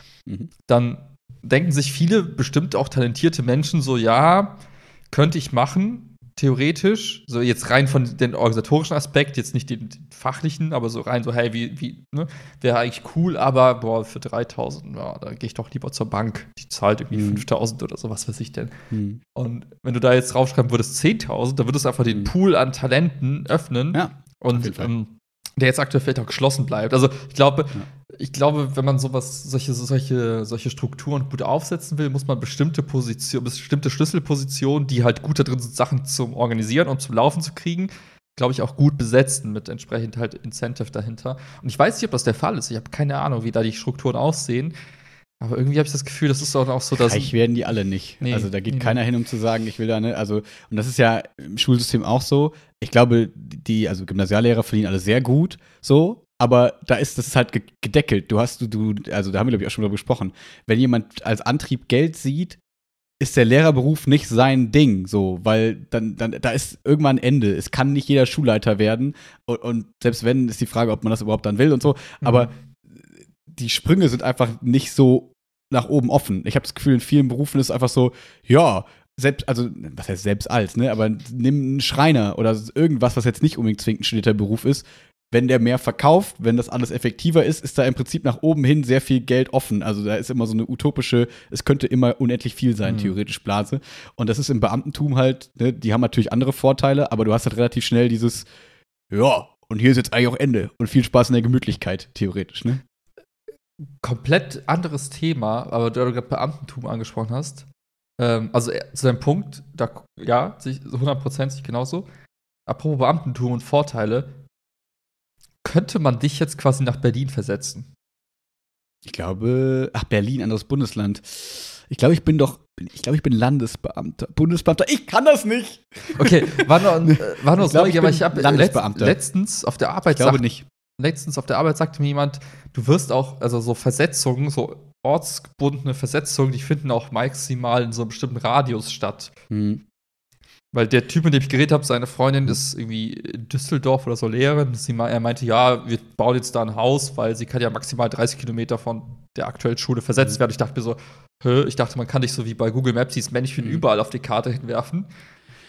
Dann denken sich viele, bestimmt auch talentierte Menschen, so, ja, könnte ich machen. Theoretisch, so jetzt rein von den organisatorischen Aspekt, jetzt nicht den fachlichen, aber so rein so, hey, wie ne, wäre eigentlich cool, aber boah, für 3.000, ja, da gehe ich doch lieber zur Bank, die zahlt irgendwie 5.000 oder so, was weiß ich denn. Und wenn du da jetzt draufschreiben würdest 10.000, dann würdest du einfach den Pool an Talenten öffnen und der jetzt aktuell vielleicht auch geschlossen bleibt. Also ich glaube, wenn man solche Strukturen gut aufsetzen will, muss man bestimmte Schlüsselpositionen, die halt gut da drin sind, Sachen zum Organisieren und zum Laufen zu kriegen, glaube ich, auch gut besetzen mit entsprechend halt Incentive dahinter. Und ich weiß nicht, ob das der Fall ist. Ich habe keine Ahnung, wie da die Strukturen aussehen. Aber irgendwie habe ich das Gefühl, das ist auch so, dass. Reich werden die alle nicht. Nee, also da geht keiner hin, um zu sagen, ich will da, ne, also, und das ist ja im Schulsystem auch so. Ich glaube, also Gymnasiallehrer verdienen alle sehr gut, so, aber das ist halt gedeckelt. Also da haben wir, glaube ich, auch schon drüber gesprochen. Wenn jemand als Antrieb Geld sieht, ist der Lehrerberuf nicht sein Ding, so, weil dann da ist irgendwann ein Ende. Es kann nicht jeder Schulleiter werden und selbst wenn, ist die Frage, ob man das überhaupt dann will und so, aber die Sprünge sind einfach nicht so nach oben offen. Ich habe das Gefühl, in vielen Berufen ist es einfach so, ja, also, was heißt selbst als, ne, aber nimm einen Schreiner oder irgendwas, was jetzt nicht unbedingt zwingend ein studierter Beruf ist, wenn der mehr verkauft, wenn das alles effektiver ist, ist da im Prinzip nach oben hin sehr viel Geld offen. Also da ist immer so eine utopische, es könnte immer unendlich viel sein, theoretisch Blase. Und das ist im Beamtentum halt, ne, die haben natürlich andere Vorteile, aber du hast halt relativ schnell dieses, ja, und hier ist jetzt eigentlich auch Ende. Und viel Spaß in der Gemütlichkeit, theoretisch, ne? Komplett anderes Thema, aber da du gerade Beamtentum angesprochen hast. Also zu deinem Punkt, da ja, 100% genauso. Apropos Beamtentum und Vorteile, könnte man dich jetzt quasi nach Berlin versetzen? Ich glaube, Berlin, anderes Bundesland. Ich glaube, ich bin Landesbeamter, Bundesbeamter. Ich kann das nicht. Okay, war nur so, aber ich habe letztens auf der Arbeit sagte mir jemand, du wirst auch, also so Versetzungen, so ortsgebundene Versetzungen, die finden auch maximal in so einem bestimmten Radius statt. Weil der Typ, mit dem ich geredet habe, seine Freundin ist irgendwie in Düsseldorf oder so Lehrerin. Er meinte, ja, wir bauen jetzt da ein Haus, weil sie kann ja maximal 30 Kilometer von der aktuellen Schule versetzt werden. Ich dachte mir so, man kann dich so wie bei Google Maps dieses Männchen überall auf die Karte hinwerfen.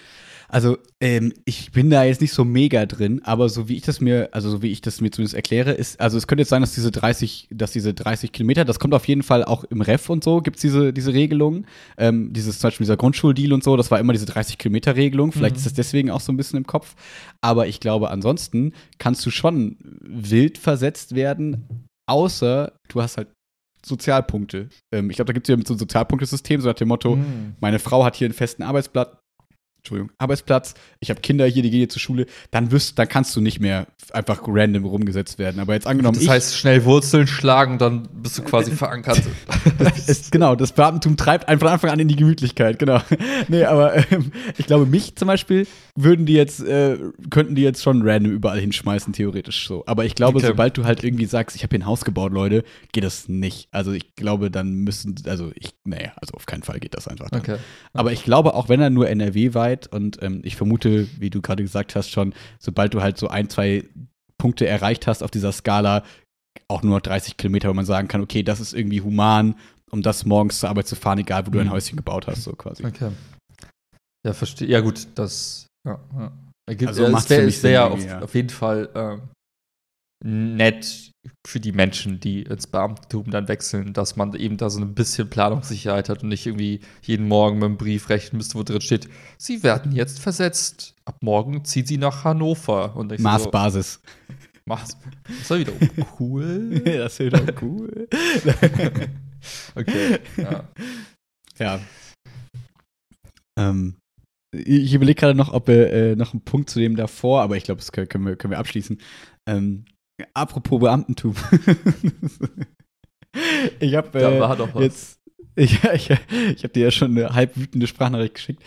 Also, ich bin da jetzt nicht so mega drin, aber so wie ich das mir zumindest erkläre, ist, also es könnte jetzt sein, dass diese 30 Kilometer, das kommt auf jeden Fall auch im Ref und so, gibt's diese Regelung. Zum Beispiel dieser Grundschuldeal und so, das war immer diese 30-Kilometer-Regelung. Vielleicht ist das deswegen auch so ein bisschen im Kopf. Aber ich glaube, ansonsten kannst du schon wild versetzt werden, außer du hast halt Sozialpunkte. Ich glaube, da gibt es ja so ein Sozialpunktesystem, so nach dem Motto, meine Frau hat hier einen festen Arbeitsplatz, ich habe Kinder hier, die gehen hier zur Schule, dann kannst du nicht mehr einfach random rumgesetzt werden. Aber jetzt angenommen, das heißt, schnell Wurzeln schlagen, dann bist du quasi verankert. Das Beamtentum treibt von Anfang an in die Gemütlichkeit, genau. Nee, aber ich glaube, mich zum Beispiel könnten die jetzt schon random überall hinschmeißen, theoretisch so. Aber ich glaube, sobald du halt irgendwie sagst, ich habe hier ein Haus gebaut, Leute, geht das nicht. Also ich glaube, dann also auf keinen Fall geht das einfach dann. Okay. Aber ich glaube, auch wenn er nur NRW-weit und ich vermute, wie du gerade gesagt hast schon, sobald du halt so 1-2 Punkte erreicht hast auf dieser Skala, auch nur noch 30 Kilometer, wo man sagen kann, okay, das ist irgendwie human, um das morgens zur Arbeit zu fahren, egal wo du ein Häuschen gebaut hast, so quasi. Okay. Ja, verstehe. Ja, gut, das ergibt, also es wäre auf jeden Fall nett für die Menschen, die ins Beamtentum dann wechseln, dass man eben da so ein bisschen Planungssicherheit hat und nicht irgendwie jeden Morgen mit einem Brief rechnen müsste, wo drin steht, Sie werden jetzt versetzt. Ab morgen ziehen Sie nach Hannover. Und Maßbasis. Das war wieder cool. Das ist wieder cool. Okay, ja. Ich überlege gerade noch, ob wir noch einen Punkt zu dem davor, aber ich glaube, das können wir abschließen. Apropos Beamtentum. Ich habe da war doch was. jetzt, ich habe dir ja schon eine halb wütende Sprachnachricht geschickt.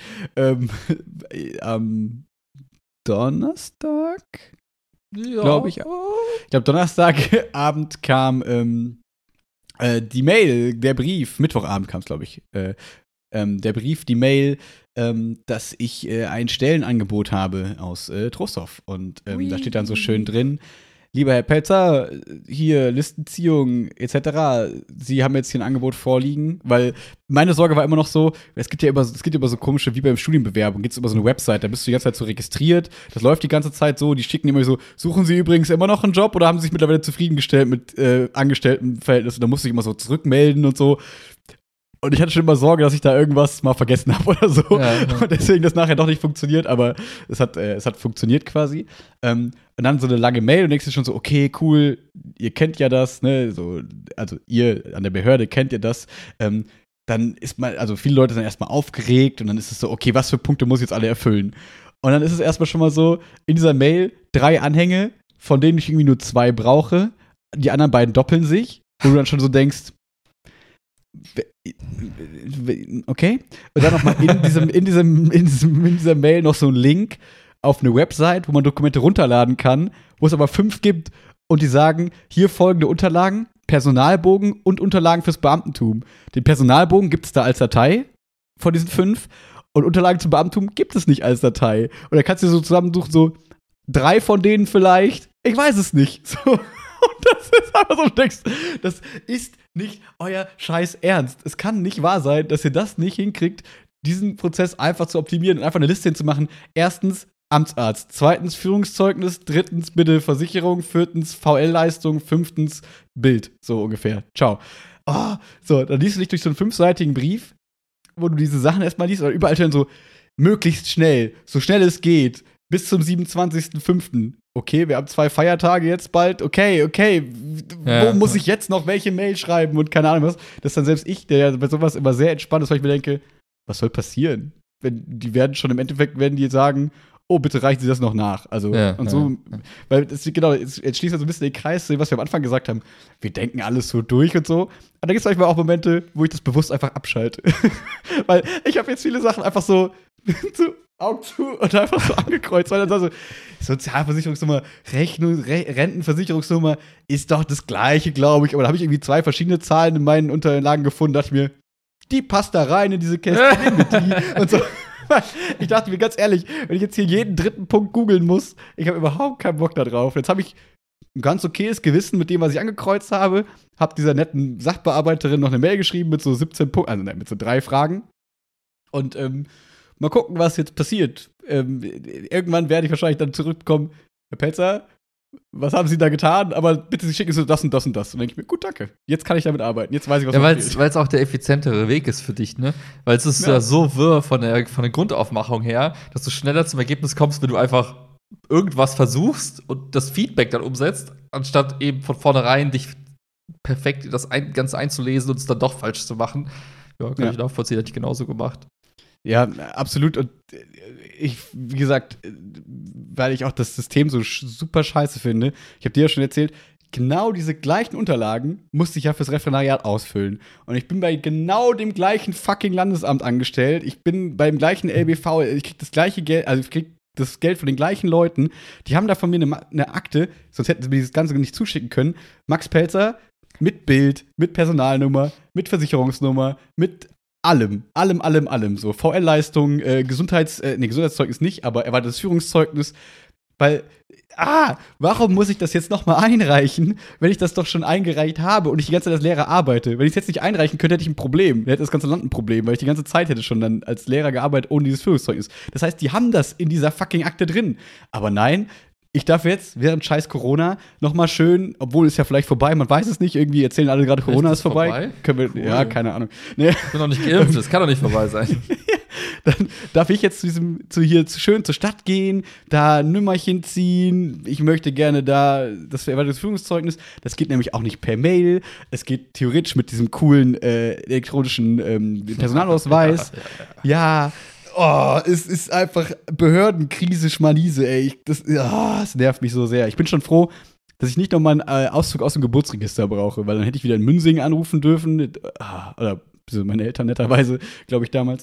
Am Donnerstag, glaube ich. Ich glaube, Donnerstagabend kam die Mail, der Brief, Mittwochabend kam es, glaube ich, der Brief, die Mail, dass ich ein Stellenangebot habe aus Trostorf. Und da steht dann so schön drin, lieber Herr Pelzer, hier Listenziehung etc., Sie haben jetzt hier ein Angebot vorliegen, weil meine Sorge war immer noch so, es geht über so komische, wie beim Studienbewerbung, geht es über so eine Website, da bist du die ganze Zeit so registriert, das läuft die ganze Zeit so, die schicken immer so, suchen Sie übrigens immer noch einen Job oder haben Sie sich mittlerweile zufriedengestellt mit Angestelltenverhältnissen, da musst du dich immer so zurückmelden und so. Und ich hatte schon immer Sorge, dass ich da irgendwas mal vergessen habe oder so. Ja. Und deswegen das nachher doch nicht funktioniert, aber es hat funktioniert quasi. Und dann so eine lange Mail und denkst du schon so, okay, cool, ihr kennt ja das, ne? So, also ihr an der Behörde kennt ihr das. Dann ist viele Leute sind erstmal aufgeregt und dann ist es so, okay, was für Punkte muss ich jetzt alle erfüllen? Und dann ist es erstmal schon mal so, in dieser Mail 3 Anhänge, von denen ich irgendwie nur 2 brauche. Die anderen beiden doppeln sich, wo du dann schon so denkst, okay. Und dann nochmal in dieser Mail noch so ein Link auf eine Website, wo man Dokumente runterladen kann, wo es aber 5 gibt und die sagen, hier folgende Unterlagen, Personalbogen und Unterlagen fürs Beamtentum. Den Personalbogen gibt es da als Datei von diesen 5 und Unterlagen zum Beamtentum gibt es nicht als Datei. Und da kannst du so zusammensuchen, so 3 von denen vielleicht, ich weiß es nicht. So. Und das ist einfach so, du denkst, das ist nicht euer scheiß Ernst. Es kann nicht wahr sein, dass ihr das nicht hinkriegt, diesen Prozess einfach zu optimieren und einfach eine Liste hinzumachen. 1. Amtsarzt, 2. Führungszeugnis, 3. bitte Versicherung, 4. VL-Leistung, 5. Bild. So ungefähr. Ciao. Oh, so, dann liest du dich durch so einen 5-seitigen Brief, wo du diese Sachen erstmal liest, oder überall stehen so, möglichst schnell, so schnell es geht, bis zum 27.05. Okay, wir haben 2 Feiertage jetzt bald. Okay. Wo muss ich jetzt noch welche Mail schreiben und keine Ahnung was? Das ist dann selbst ich, der ja bei sowas immer sehr entspannt ist, weil ich mir denke, was soll passieren? Die werden schon im Endeffekt die sagen, oh, bitte reichen Sie das noch nach. Also, weil jetzt schließt er so ein bisschen den Kreis, was wir am Anfang gesagt haben. Wir denken alles so durch und so. Aber da gibt es manchmal auch Momente, wo ich das bewusst einfach abschalte. Weil ich habe jetzt viele Sachen einfach so Augen zu und einfach so angekreuzt, weil dann so Sozialversicherungsnummer, Rechnung, Rentenversicherungsnummer ist doch das Gleiche, glaube ich. Aber da habe ich irgendwie 2 verschiedene Zahlen in meinen Unterlagen gefunden, dachte ich mir, die passt da rein in diese Käste, mit die und so. Ich dachte mir ganz ehrlich, wenn ich jetzt hier jeden 3. Punkt googeln muss, ich habe überhaupt keinen Bock da drauf. Jetzt habe ich ein ganz okayes Gewissen mit dem, was ich angekreuzt habe, habe dieser netten Sachbearbeiterin noch eine Mail geschrieben mit so 17 Punkten, also mit so 3 Fragen. Und mal gucken, was jetzt passiert. Irgendwann werde ich wahrscheinlich dann zurückkommen, Herr Pelzer, was haben Sie da getan? Aber bitte, Sie schicken so das und das und das. Und dann denke ich mir, gut, danke. Jetzt kann ich damit arbeiten. Jetzt weiß ich, was Ja, weil es auch der effizientere Weg ist für dich, ne? Weil es ist ja so wirr von der Grundaufmachung her, dass du schneller zum Ergebnis kommst, wenn du einfach irgendwas versuchst und das Feedback dann umsetzt, anstatt eben von vornherein dich perfekt das Ganze einzulesen und es dann doch falsch zu machen. Ja, kann ich nachvollziehen, hätte ich genauso gemacht. Ja, absolut. Und ich, wie gesagt, weil ich auch das System so super scheiße finde, ich habe dir ja schon erzählt, genau diese gleichen Unterlagen musste ich ja fürs Referendariat ausfüllen. Und ich bin bei genau dem gleichen fucking Landesamt angestellt. Ich bin beim gleichen LBV, ich krieg das gleiche Geld, also ich krieg das Geld von den gleichen Leuten. Die haben da von mir eine Akte, sonst hätten sie mir dieses Ganze nicht zuschicken können. Max Pelzer mit Bild, mit Personalnummer, mit Versicherungsnummer, mit allem. So, VL-Leistung, Gesundheitszeugnis nicht, aber erweitertes Führungszeugnis. Weil, warum muss ich das jetzt nochmal einreichen, wenn ich das doch schon eingereicht habe und ich die ganze Zeit als Lehrer arbeite? Wenn ich es jetzt nicht einreichen könnte, hätte ich ein Problem. Hätte das ganze Land ein Problem, weil ich die ganze Zeit hätte schon dann als Lehrer gearbeitet ohne dieses Führungszeugnis. Das heißt, die haben das in dieser fucking Akte drin. Aber nein, ich darf jetzt während scheiß Corona nochmal schön, obwohl es ja vielleicht vorbei, man weiß es nicht, irgendwie erzählen alle gerade, Corona ist vorbei. Können wir, cool. Ja, keine Ahnung. Nee. Ich bin noch nicht geimpft, das kann doch nicht vorbei sein. Dann darf ich jetzt schön zur Stadt gehen, da ein Nümmerchen ziehen. Ich möchte gerne da das Führungszeugnis. Das geht nämlich auch nicht per Mail. Es geht theoretisch mit diesem coolen elektronischen Personalausweis. Ja. Es ist einfach Behördenkrise, Schmanise, ey. Das nervt mich so sehr. Ich bin schon froh, dass ich nicht nochmal einen Auszug aus dem Geburtsregister brauche, weil dann hätte ich wieder in Münsingen anrufen dürfen. Oder meine Eltern netterweise, glaube ich, damals.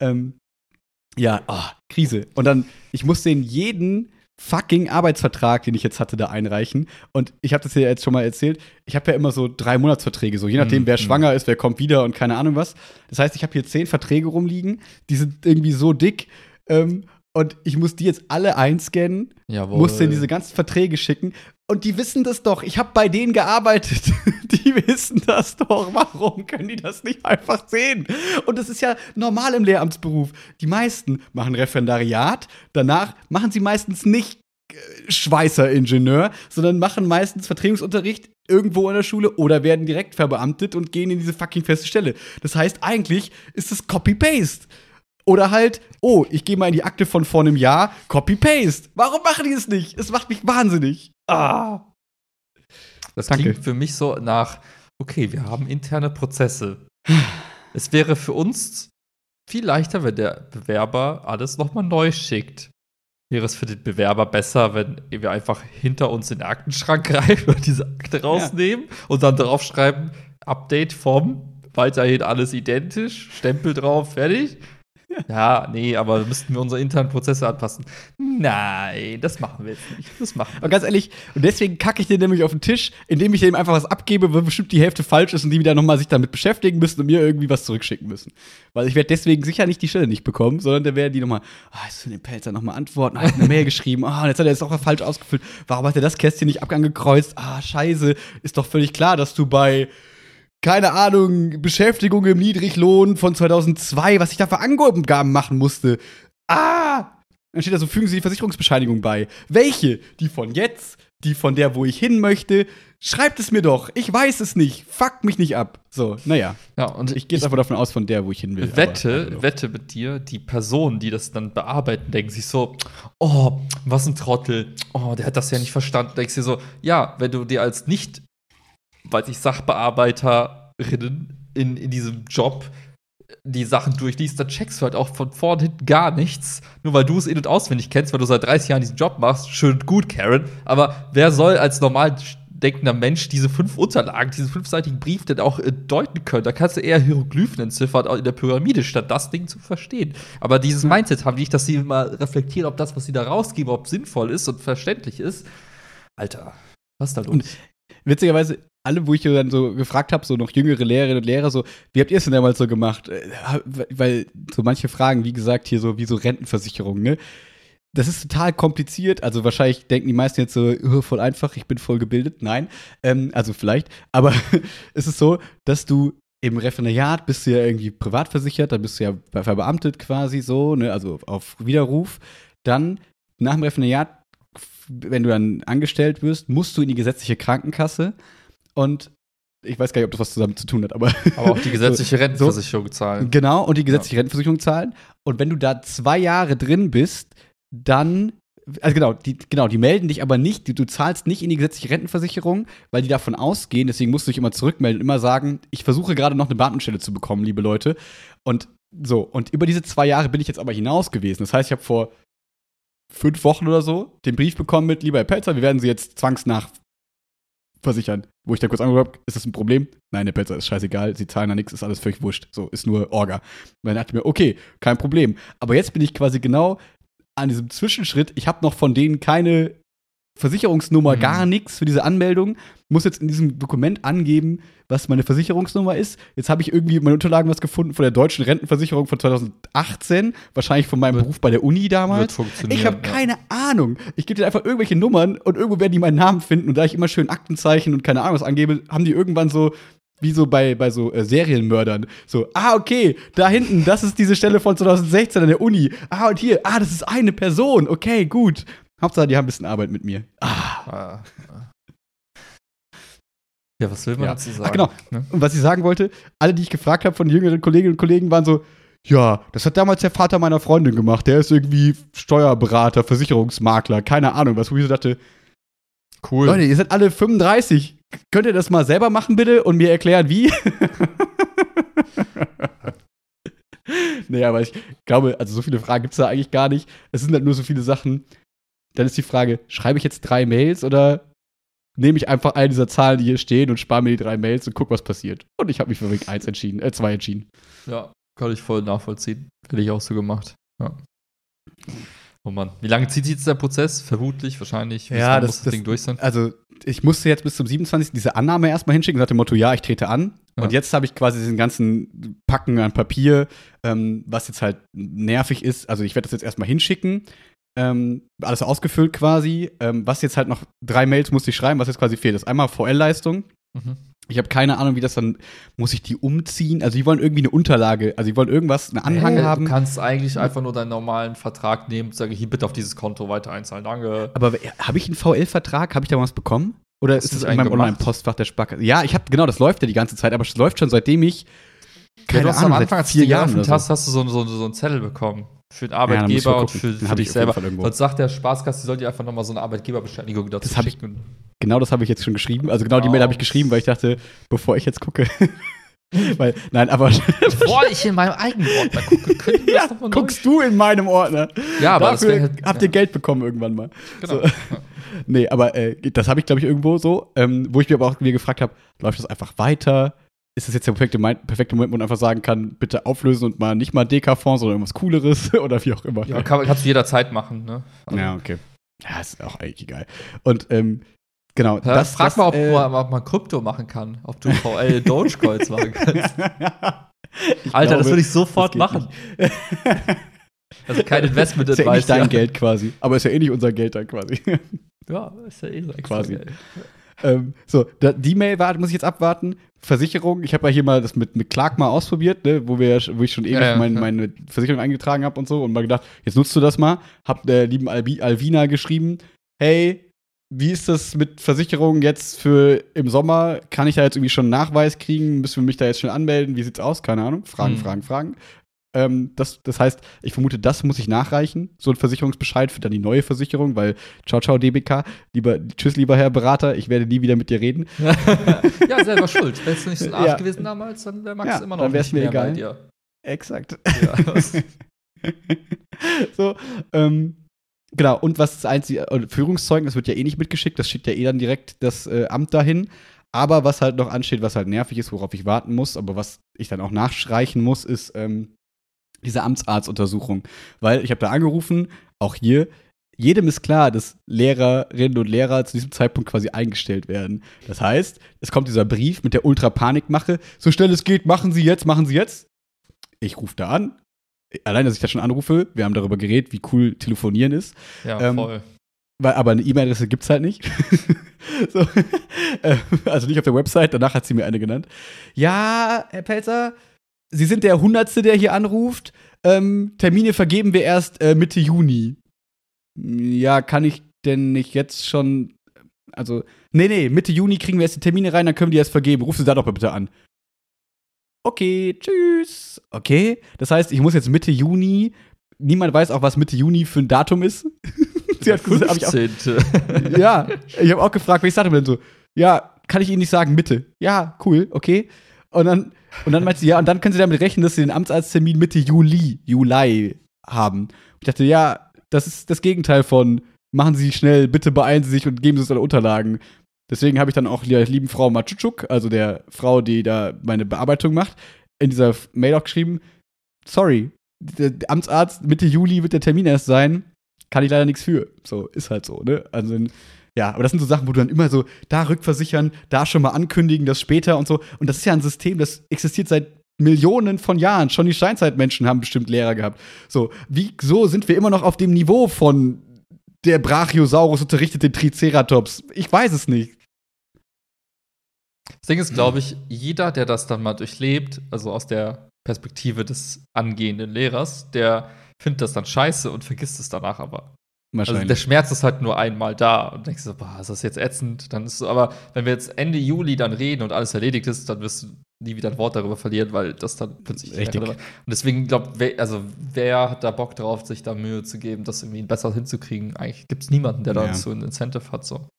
Krise. Und dann, ich musste in jeden fucking Arbeitsvertrag, den ich jetzt hatte, da einreichen. Und ich habe das ja jetzt schon mal erzählt, ich habe ja immer so 3 Monatsverträge, so je nachdem, wer schwanger ist, wer kommt wieder und keine Ahnung was. Das heißt, ich habe hier 10 Verträge rumliegen, die sind irgendwie so dick, und ich muss die jetzt alle einscannen, muss denen diese ganzen Verträge schicken. Und die wissen das doch. Ich habe bei denen gearbeitet. Die wissen das doch. Warum können die das nicht einfach sehen? Und das ist ja normal im Lehramtsberuf. Die meisten machen Referendariat. Danach machen sie meistens nicht Schweißeringenieur, sondern machen meistens Vertretungsunterricht irgendwo in der Schule oder werden direkt verbeamtet und gehen in diese fucking feste Stelle. Das heißt, eigentlich ist es Copy-Paste. Oder halt, ich gehe mal in die Akte von vor einem Jahr, Copy-Paste. Warum machen die es nicht? Es macht mich wahnsinnig. Das klingt für mich so nach, okay, wir haben interne Prozesse. Es wäre für uns viel leichter, wenn der Bewerber alles nochmal neu schickt. Wäre es für den Bewerber besser, wenn wir einfach hinter uns in den Aktenschrank greifen und diese Akte rausnehmen und dann draufschreiben, Update vom, weiterhin alles identisch, Stempel drauf, fertig? Ja, nee, aber müssten wir unsere internen Prozesse anpassen. Nein, das machen wir jetzt nicht. Das machen wir. Aber ganz ehrlich, und deswegen kacke ich den nämlich auf den Tisch, indem ich dem einfach was abgebe, wo bestimmt die Hälfte falsch ist und die wieder nochmal sich damit beschäftigen müssen und mir irgendwie was zurückschicken müssen. Weil ich werde deswegen sicher nicht die Stelle nicht bekommen, sondern der werden die nochmal, jetzt für den Pelzer nochmal antworten, hat eine Mail geschrieben, und jetzt hat er das auch falsch ausgefüllt. Warum hat er das Kästchen nicht angekreuzt? Scheiße, ist doch völlig klar, dass du bei keine Ahnung, Beschäftigung im Niedriglohn von 2002, was ich da für Angaben machen musste. Dann steht da so, fügen Sie die Versicherungsbescheinigung bei. Welche? Die von jetzt? Die von der, wo ich hin möchte? Schreibt es mir doch. Ich weiß es nicht. Fuck mich nicht ab. So, naja. Ja, und ich gehe jetzt einfach davon aus, von der, wo ich hin will. Wette mit dir, die Personen, die das dann bearbeiten, denken sich so, was ein Trottel. Der hat das ja nicht verstanden. Denkst dir so, ja, wenn du dir als nicht Sachbearbeiterinnen in diesem Job die Sachen durchliest, dann checkst du halt auch von vorn hinten gar nichts. Nur weil du es in- und auswendig kennst, weil du seit 30 Jahren diesen Job machst. Schön und gut, Karen. Aber wer soll als normal denkender Mensch diese 5 Unterlagen, diesen 5-seitigen Brief denn auch deuten können? Da kannst du eher Hieroglyphen entziffern in der Pyramide, statt das Ding zu verstehen. Aber dieses Mindset haben die nicht, dass sie mal reflektieren, ob das, was sie da rausgeben, ob sinnvoll ist und verständlich ist. Alter, was ist da los? Und witzigerweise, alle, wo ich dann so gefragt habe, so noch jüngere Lehrerinnen und Lehrer, so, wie habt ihr es denn damals so gemacht? Weil so manche Fragen, wie gesagt, hier so wie so Rentenversicherung, ne? Das ist total kompliziert. Also wahrscheinlich denken die meisten jetzt so, voll einfach, ich bin voll gebildet. Nein, also vielleicht. Aber es ist so, dass du im Referendariat bist du ja irgendwie privat versichert, da bist du ja verbeamtet quasi so, ne, also auf Widerruf. Dann nach dem Referendariat, wenn du dann angestellt wirst, musst du in die gesetzliche Krankenkasse und ich weiß gar nicht, ob das was zusammen zu tun hat, aber auch die gesetzliche Rentenversicherung zahlen. Genau, und die gesetzliche Rentenversicherung zahlen. Und wenn du da 2 Jahre drin bist, dann also die melden dich aber nicht, du zahlst nicht in die gesetzliche Rentenversicherung, weil die davon ausgehen, deswegen musst du dich immer zurückmelden, immer sagen, ich versuche gerade noch eine Beamtenstelle zu bekommen, liebe Leute. Und über diese 2 Jahre bin ich jetzt aber hinaus gewesen. Das heißt, ich habe vor 5 Wochen oder so den Brief bekommen mit, lieber Herr Pelzer, wir werden Sie jetzt zwangsnachversichern. Wo ich dann kurz angerufen habe, ist das ein Problem? Nein, Herr Pelzer, ist scheißegal, Sie zahlen da nichts, ist alles völlig wurscht. So, ist nur Orga. Und dann dachte ich mir, okay, kein Problem. Aber jetzt bin ich quasi genau an diesem Zwischenschritt, ich habe noch von denen keine Versicherungsnummer, gar nichts für diese Anmeldung, muss jetzt in diesem Dokument angeben, was meine Versicherungsnummer ist. Jetzt habe ich irgendwie in meinen Unterlagen was gefunden von der deutschen Rentenversicherung von 2018, wahrscheinlich von meinem Beruf bei der Uni damals. Ich habe keine Ahnung. Ich gebe dir einfach irgendwelche Nummern und irgendwo werden die meinen Namen finden und da ich immer schön Aktenzeichen und keine Ahnung was angebe, haben die irgendwann so wie so bei so Serienmördern. So, okay, da hinten, das ist diese Stelle von 2016 an der Uni. Und hier, das ist eine Person. Okay, gut. Hauptsache, die haben ein bisschen Arbeit mit mir. Ja, was will man dazu sagen? Genau. Ne? Und was ich sagen wollte, alle, die ich gefragt habe von jüngeren Kolleginnen und Kollegen, waren so, ja, das hat damals der Vater meiner Freundin gemacht. Der ist irgendwie Steuerberater, Versicherungsmakler, keine Ahnung was. Wo ich so dachte, cool. Leute, ihr seid alle 35. Könnt ihr das mal selber machen, bitte? Und mir erklären, wie? Nee, aber ich glaube, also so viele Fragen gibt es da eigentlich gar nicht. Es sind halt nur so viele Sachen. Dann ist die Frage, schreibe ich jetzt 3 Mails oder nehme ich einfach eine dieser Zahlen, die hier stehen und spare mir die 3 Mails und guck, was passiert. Und ich habe mich für Weg 2 entschieden. Ja, kann ich voll nachvollziehen. Hätte ich auch so gemacht. Ja. Oh Mann. Wie lange zieht sich jetzt der Prozess? Vermutlich, wahrscheinlich. Ja, muss das Ding durch sein. Also, ich musste jetzt bis zum 27. diese Annahme erstmal hinschicken, nach dem Motto, ja, ich trete an. Ja. Und jetzt habe ich quasi diesen ganzen Packen an Papier, was jetzt halt nervig ist. Also, ich werde das jetzt erstmal hinschicken. Alles ausgefüllt quasi. Was jetzt halt noch 3 Mails musste ich schreiben, was jetzt quasi fehlt. Das ist einmal VL-Leistung. Mhm. Ich habe keine Ahnung, wie das dann, muss ich die umziehen? Also die wollen irgendwie eine Unterlage, also die wollen irgendwas, einen Anhang haben. Du kannst eigentlich einfach nur deinen normalen Vertrag nehmen und sagen, hier bitte auf dieses Konto weiter einzahlen, danke. Aber habe ich einen VL-Vertrag? Habe ich da was bekommen? Oder ist das in meinem Online-Postfach der Sparkasse? Ja, das läuft ja die ganze Zeit, aber es läuft schon seitdem ich, keine Ahnung, am Anfang, als du 4 Jahren hast du so einen Zettel bekommen. Für den Arbeitgeber und für dich selber. Sonst sagt der Sparkasse, die soll dir einfach nochmal so eine Arbeitgeberbescheinigung dazu schicken. Genau das habe ich jetzt schon geschrieben. Also genau die Mail habe ich geschrieben, weil ich dachte, bevor ich jetzt gucke. Bevor ich in meinem eigenen Ordner gucke, können wir das nochmal guckst du in meinem Ordner. Ja, aber dafür habt ihr Geld bekommen irgendwann mal. Genau. So. Nee, aber das habe ich, glaube ich, irgendwo so, wo ich mir aber auch gefragt habe, läuft das einfach weiter? Ist das jetzt der perfekte Moment, wo man einfach sagen kann, bitte auflösen und mal nicht mal DK-Fonds, sondern irgendwas Cooleres oder wie auch immer. Ja, kannst du jederzeit machen, ne? Also. Ja, okay. Ja, ist auch eigentlich egal. Und genau. Ja, frag mal, ob man Krypto machen kann. Ob du VL Dogecoins machen kannst. Alter, das würde ich sofort machen. Also kein Investment-Advice. Ist ja eh nicht dein Geld quasi. Aber ist ja eh nicht unser Geld dann quasi. Ja, ist ja eh so quasi. Geld. Die Mail muss ich jetzt abwarten. Versicherung, ich habe ja hier mal das mit Clark mal ausprobiert, ne, wo ich schon ewig meine Versicherung eingetragen habe und so und mal gedacht, jetzt nutzt du das mal. Hab der lieben Alvina geschrieben, hey, wie ist das mit Versicherung jetzt für im Sommer? Kann ich da jetzt irgendwie schon einen Nachweis kriegen? Müssen wir mich da jetzt schon anmelden? Wie sieht's aus? Keine Ahnung. Fragen. Das heißt, ich vermute, das muss ich nachreichen, so ein Versicherungsbescheid für dann die neue Versicherung, weil ciao, DBK, tschüss, lieber Herr Berater, ich werde nie wieder mit dir reden. Ja, selber schuld. Wärst du nicht so ein Arsch gewesen damals, dann wäre Max immer noch dann wär's nicht mir egal. Bei dir. Exakt. Ja, so, genau, und was das einzige, Führungszeugnis, das wird ja eh nicht mitgeschickt, das schickt ja eh dann direkt das Amt dahin. Aber was halt noch ansteht, was halt nervig ist, worauf ich warten muss, aber was ich dann auch nachstreichen muss, ist diese Amtsarztuntersuchung. Weil ich habe da angerufen, auch hier, jedem ist klar, dass Lehrerinnen und Lehrer zu diesem Zeitpunkt quasi eingestellt werden. Das heißt, es kommt dieser Brief mit der Ultra-Panikmache, so schnell es geht, machen Sie jetzt. Ich rufe da an. Allein, dass ich da schon anrufe, wir haben darüber geredet, wie cool Telefonieren ist. Ja, voll. aber eine E-Mail-Adresse gibt's halt nicht. So. Also nicht auf der Website, danach hat sie mir eine genannt. Ja, Herr Pelzer, Sie sind der 100. der hier anruft. Termine vergeben wir erst Mitte Juni. Ja, kann ich denn nicht jetzt schon. Also, nee, Mitte Juni kriegen wir erst die Termine rein, dann können wir die erst vergeben. Ruf Sie da doch mal bitte an. Okay, tschüss. Okay, das heißt, ich muss jetzt Mitte Juni. Niemand weiß auch, was Mitte Juni für ein Datum ist. Sie hat gesagt, 15. Ja, ich habe auch gefragt, welches Datum denn so? Ja, kann ich Ihnen nicht sagen, Mitte. Ja, cool, okay. Und dann meinte sie, ja, und dann können Sie damit rechnen, dass Sie den Amtsarzttermin Mitte Juli haben. Ich dachte, ja, das ist das Gegenteil von machen Sie schnell, bitte beeilen Sie sich und geben Sie uns alle Unterlagen. Deswegen habe ich dann auch der lieben Frau Matschutschuk, also der Frau, die da meine Bearbeitung macht, in dieser Mail auch geschrieben, sorry, der Amtsarzt, Mitte Juli wird der Termin erst sein, kann ich leider nichts für. So, ist halt so, ne? Also, ja, aber das sind so Sachen, wo du dann immer so da rückversichern, da schon mal ankündigen, das später und so. Und das ist ja ein System, das existiert seit Millionen von Jahren. Schon die Steinzeitmenschen haben bestimmt Lehrer gehabt. So, wieso sind wir immer noch auf dem Niveau von der Brachiosaurus unterrichtet den Triceratops? Ich weiß es nicht. Das Ding ist, glaube ich, jeder, der das dann mal durchlebt, also aus der Perspektive des angehenden Lehrers, der findet das dann scheiße und vergisst es danach aber. Also der Schmerz ist halt nur einmal da und denkst so, boah, ist das jetzt ätzend? Dann ist so, aber wenn wir jetzt Ende Juli dann reden und alles erledigt ist, dann wirst du nie wieder ein Wort darüber verlieren, weil das dann plötzlich richtig. Und deswegen wer hat da Bock drauf, sich da Mühe zu geben, das irgendwie besser hinzukriegen? Eigentlich gibt es niemanden, der da so ein Incentive hat. So.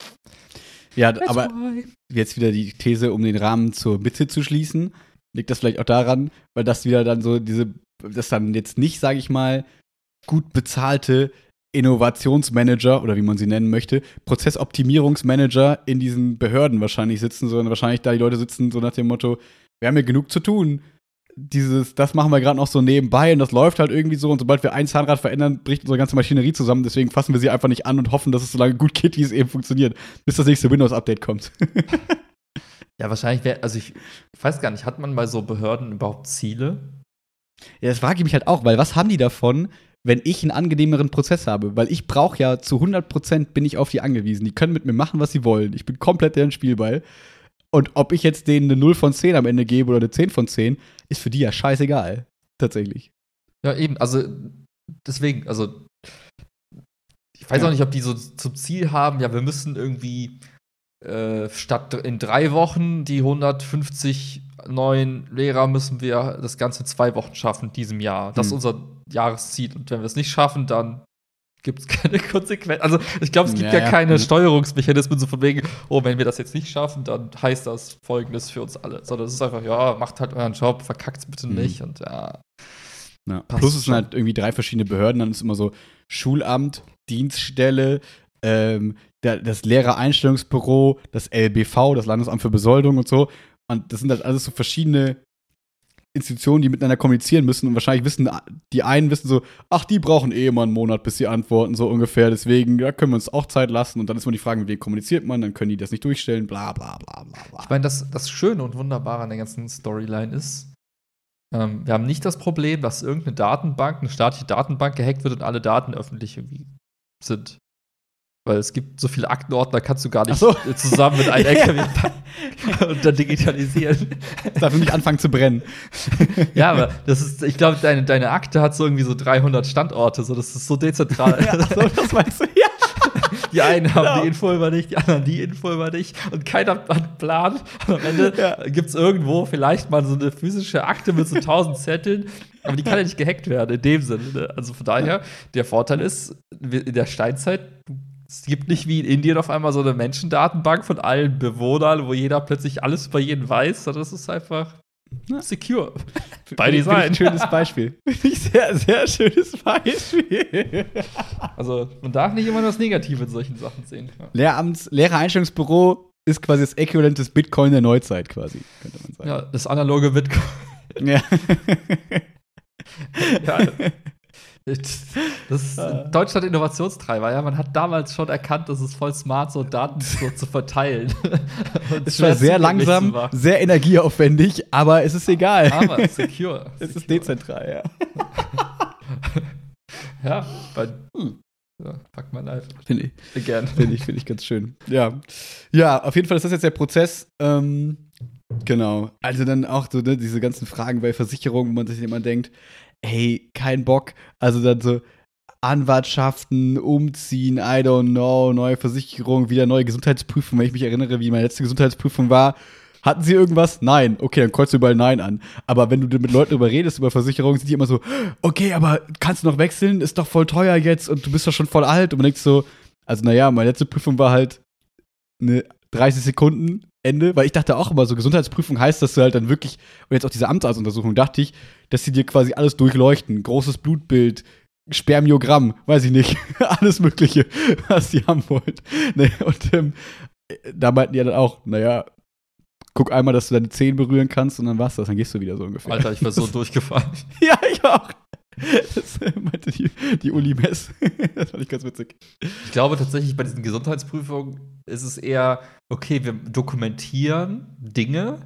Ja, aber jetzt wieder die These, um den Rahmen zur Mitte zu schließen, liegt das vielleicht auch daran, weil das wieder dann so das dann jetzt nicht, sage ich mal, gut bezahlte Innovationsmanager oder wie man sie nennen möchte, Prozessoptimierungsmanager in diesen Behörden wahrscheinlich sitzen, sondern wahrscheinlich da die Leute sitzen so nach dem Motto, wir haben ja genug zu tun. Das machen wir gerade noch so nebenbei und das läuft halt irgendwie so und sobald wir ein Zahnrad verändern, bricht unsere ganze Maschinerie zusammen, deswegen fassen wir sie einfach nicht an und hoffen, dass es so lange gut geht, wie es eben funktioniert, bis das nächste Windows-Update kommt. Ja, wahrscheinlich ich weiß gar nicht, hat man bei so Behörden überhaupt Ziele? Ja, das frage ich mich halt auch, weil was haben die davon, wenn ich einen angenehmeren Prozess habe? Weil ich brauche ja zu 100% bin ich auf die angewiesen. Die können mit mir machen, was sie wollen. Ich bin komplett deren Spielball. Und ob ich jetzt denen eine 0 von 10 am Ende gebe oder eine 10 von 10, ist für die ja scheißegal. Tatsächlich. Ja, eben. Also, deswegen, also ich weiß auch nicht, ob die so zum Ziel haben, ja, wir müssen irgendwie statt in 3 Wochen die 150 neuen Lehrer müssen wir das Ganze in 2 Wochen schaffen, diesem Jahr. Das ist unser Jahresziel. Und wenn wir es nicht schaffen, dann gibt es keine Konsequenzen. Also, ich glaube, es gibt ja keine Steuerungsmechanismen, so von wegen, oh, wenn wir das jetzt nicht schaffen, dann heißt das Folgendes für uns alle. Sondern es ist einfach, ja, macht halt euren Job, verkackt's bitte nicht. Und ja. Plus es sind halt irgendwie 3 verschiedene Behörden, dann ist immer so Schulamt, Dienststelle, das Lehrereinstellungsbüro, das LBV, das Landesamt für Besoldung und so. Und das sind halt alles so verschiedene Institutionen, die miteinander kommunizieren müssen. Und wahrscheinlich wissen die einen so, ach, die brauchen immer einen Monat, bis sie antworten, so ungefähr. Deswegen, da können wir uns auch Zeit lassen. Und dann ist immer die Frage, mit wem kommuniziert man, dann können die das nicht durchstellen, bla bla bla bla bla. Ich meine, das Schöne und Wunderbare an der ganzen Storyline ist, wir haben nicht das Problem, dass irgendeine Datenbank, eine staatliche Datenbank gehackt wird und alle Daten öffentlich irgendwie sind. Weil es gibt so viele Aktenordner, kannst du gar nicht zusammen mit einem LKW packen und dann digitalisieren. Das darf nicht anfangen zu brennen. Ja, aber das ist, ich glaube, deine Akte hat so irgendwie so 300 Standorte, so, das ist so dezentral. Ja, das meinst du, ja. Die einen haben die Info über dich, die anderen die Info über dich und keiner hat einen Plan. Und am Ende gibt es irgendwo vielleicht mal so eine physische Akte mit so 1000 Zetteln, aber die kann ja nicht gehackt werden, in dem Sinne. Ne? Also von daher, der Vorteil ist, in der Steinzeit, es gibt nicht wie in Indien auf einmal so eine Menschendatenbank von allen Bewohnern, wo jeder plötzlich alles über jeden weiß, sondern es ist einfach secure. Bei Design. Schönes Beispiel. Sehr, sehr schönes Beispiel. Also, man darf nicht immer das Negative in solchen Sachen sehen. Ja. Lehrereinstellungsbüro ist quasi das Äquivalent des Bitcoin der Neuzeit, quasi, könnte man sagen. Ja, das analoge Bitcoin. Ja. Ja. Das ist Deutschland Innovationstreiber, ja. Man hat damals schon erkannt, dass es voll smart so Daten so zu verteilen. Es war sehr langsam, sehr energieaufwendig, aber es ist egal. Aber secure. Es ist dezentral, ja. Ja, Ja, fuck my life. Finde ich. Again. Finde ich ganz schön. Ja. Ja, auf jeden Fall ist das jetzt der Prozess. Genau. Also dann auch so, ne, diese ganzen Fragen bei Versicherungen, wo man sich immer denkt, hey, kein Bock. Also dann so Anwartschaften, umziehen, I don't know, neue Versicherung, wieder neue Gesundheitsprüfung. Wenn ich mich erinnere, wie meine letzte Gesundheitsprüfung war, hatten sie irgendwas? Nein. Okay, dann kreuzt du überall Nein an. Aber wenn du mit Leuten darüber redest, über Versicherungen, sind die immer so, okay, aber kannst du noch wechseln? Ist doch voll teuer jetzt und du bist doch schon voll alt. Und man denkt so, also naja, meine letzte Prüfung war halt eine 30 Sekunden Ende, weil ich dachte auch immer, so Gesundheitsprüfung heißt, dass du halt dann wirklich, und jetzt auch diese Amtsarztuntersuchung, dachte ich, dass sie dir quasi alles durchleuchten. Großes Blutbild, Spermiogramm, weiß ich nicht, alles Mögliche, was sie haben wollen. Ne, und da meinten die ja dann auch, naja, guck einmal, dass du deine Zehen berühren kannst und dann war's das, dann gehst du wieder so ungefähr. Alter, ich war so durchgefallen. Ja, ich auch. Das meinte die Uli Mess. Das fand ich ganz witzig. Ich glaube tatsächlich, bei diesen Gesundheitsprüfungen ist es eher, okay, wir dokumentieren Dinge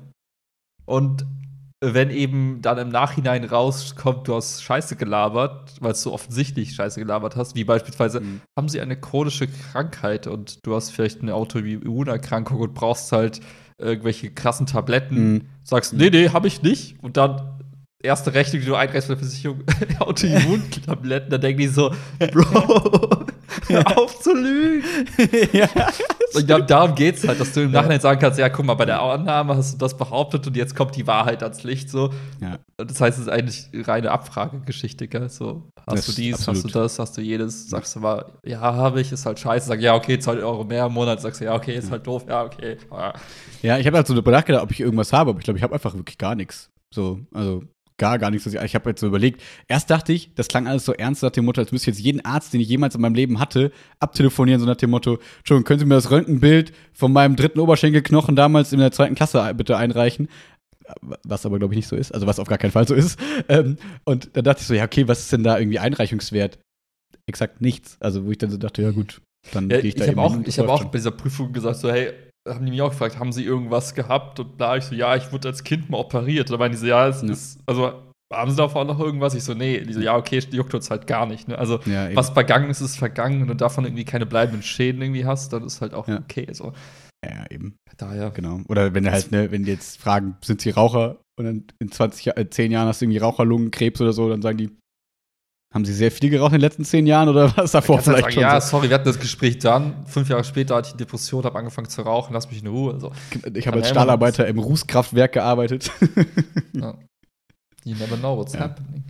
und wenn eben dann im Nachhinein rauskommt, du hast Scheiße gelabert, weil du offensichtlich Scheiße gelabert hast, wie beispielsweise, haben sie eine chronische Krankheit und du hast vielleicht eine Autoimmunerkrankung und brauchst halt irgendwelche krassen Tabletten, sagst, nee, hab ich nicht und dann erste Rechnung, die du einreichst für die Versicherung, Autoimmuntabletten, da denken die so, Bro, hör auf zu lügen. Ja, und darum geht's halt, dass du im Nachhinein sagen kannst, ja, guck mal, bei der Annahme hast du das behauptet und jetzt kommt die Wahrheit ans Licht, so. Ja. Das heißt, es ist eigentlich reine Abfragegeschichte, gell, so. Hast du dies, absolut. Hast du das, hast du jedes, sagst du mal, ja, habe ich, ist halt scheiße, sag, ja, okay, 2 Euro mehr im Monat, sagst du, ja, okay, ist halt doof, ja, okay. Ja, ich habe halt so darüber nachgedacht, ob ich irgendwas habe, aber ich glaube, ich habe einfach wirklich gar nichts. So, also gar nichts. Ich habe jetzt so überlegt, erst dachte ich, das klang alles so ernst nach dem Motto, als müsste ich jetzt jeden Arzt, den ich jemals in meinem Leben hatte, abtelefonieren, so nach dem Motto, Entschuldigung, können Sie mir das Röntgenbild von meinem 3. Oberschenkelknochen damals in der 2. Klasse bitte einreichen? Was aber, glaube ich, nicht so ist, also was auf gar keinen Fall so ist. Und dann dachte ich so, ja, okay, was ist denn da irgendwie Einreichungswert? Exakt nichts. Also, wo ich dann so dachte, ja gut, dann gehe ich da eben hin. Ich habe auch bei dieser Prüfung gesagt, so, hey, haben die mich auch gefragt, haben sie irgendwas gehabt? Und da ich so, ja, ich wurde als Kind mal operiert. Da meinen die so, ja, es ist, also, haben sie davon noch irgendwas? Ich so, nee. Die so, ja, okay, juckt uns halt gar nicht. Ne? Also, ja, was vergangen ist, ist vergangen. Wenn du davon irgendwie keine bleibenden Schäden irgendwie hast, dann ist halt auch okay. So. Ja, eben. Daher. Genau. Oder wenn du halt, ne, wenn die jetzt fragen, sind sie Raucher? Und dann in 10 Jahren hast du irgendwie Raucherlungenkrebs oder so, dann sagen die, haben Sie sehr viel geraucht in den letzten 10 Jahren oder was davor vielleicht sagen, schon? Ja, so? sorry, wir hatten das Gespräch dann. 5 Jahre später hatte ich eine Depression, habe angefangen zu rauchen, lass mich in Ruhe. Also, ich habe als Stahlarbeiter im Rußkraftwerk gearbeitet. Ja. You never know what's happening.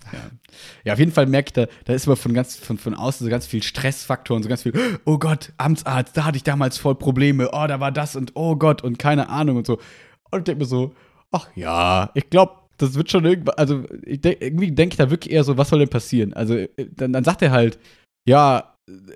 Ja, auf jeden Fall merke ich, da ist aber von außen so ganz viel Stressfaktoren, so ganz viel, oh Gott, Amtsarzt, da hatte ich damals voll Probleme, oh, da war das und oh Gott und keine Ahnung und so. Und ich denke mir so, ach ja, ich glaube, das wird schon irgendwann, also irgendwie denke ich da wirklich eher so, was soll denn passieren? Also dann sagt er halt, ja,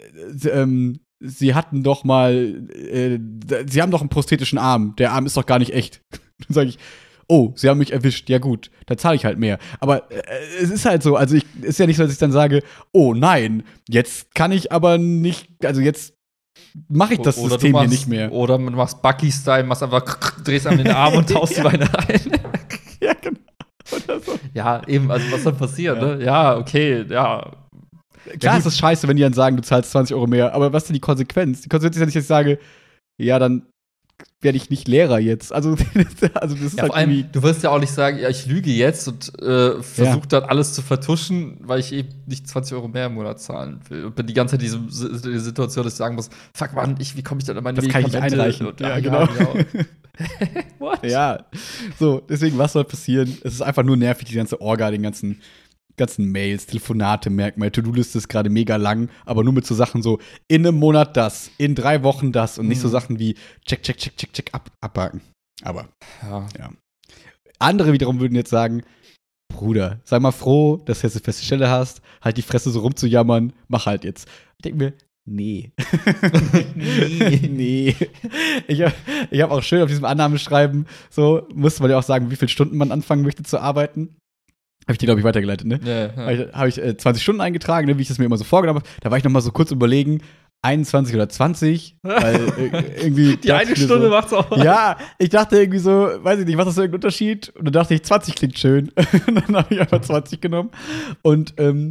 sie hatten doch mal, sie haben doch einen prosthetischen Arm, der Arm ist doch gar nicht echt. Dann sage ich, oh, sie haben mich erwischt, ja gut, dann zahle ich halt mehr. Aber es ist halt so, also ist ja nicht so, dass ich dann sage, oh nein, jetzt kann ich aber nicht, also jetzt mache ich das System hier nicht mehr. Oder du machst Bucky-Style, machst einfach, drehst an den Arm und taust die Beine rein. Ja, genau. Oder so. Ja, eben, also was soll passieren, ne? Ja, okay, ja. Klar ist es scheiße, wenn die dann sagen, du zahlst 20 Euro mehr, aber was ist denn die Konsequenz? Die Konsequenz ist ja nicht, dass ich sage, ja, dann werde ich nicht Lehrer jetzt. Also das ist ja, halt vor allem, du wirst ja auch nicht sagen, ja, ich lüge jetzt und versuche dann alles zu vertuschen, weil ich eben nicht 20 Euro mehr im Monat zahlen will. Und bin die ganze Zeit in dieser Situation, dass ich sagen muss, fuck Mann, wie komme ich denn an meine Medikamente? Das kann ich nicht einreichen. Und, ja, genau. What? Ja, so, deswegen, was soll passieren? Es ist einfach nur nervig, die ganze Orga, den ganzen Mails, Telefonate, Merkmal, To-Do-Liste ist gerade mega lang, aber nur mit so Sachen so, in einem Monat das, in 3 Wochen das und nicht so Sachen wie check, abhaken. Aber, ja. Andere wiederum würden jetzt sagen, Bruder, sei mal froh, dass du jetzt eine feste Stelle hast, halt die Fresse so rumzujammern, mach halt jetzt. Ich denke mir, nee. Nee. Ich hab auch schön auf diesem Annahmeschreiben, so, musste man ja auch sagen, wie viele Stunden man anfangen möchte zu arbeiten. Habe ich dir, glaube ich, weitergeleitet, ne? Ja. Habe ich 20 Stunden eingetragen, ne, wie ich das mir immer so vorgenommen habe. Da war ich noch mal so kurz überlegen, 21 oder 20, weil irgendwie die eine Stunde so, macht's auch. Ja, ich dachte irgendwie so, weiß ich nicht, was ist so irgendein Unterschied? Und dann dachte ich, 20 klingt schön. Und dann habe ich einfach 20 genommen. Und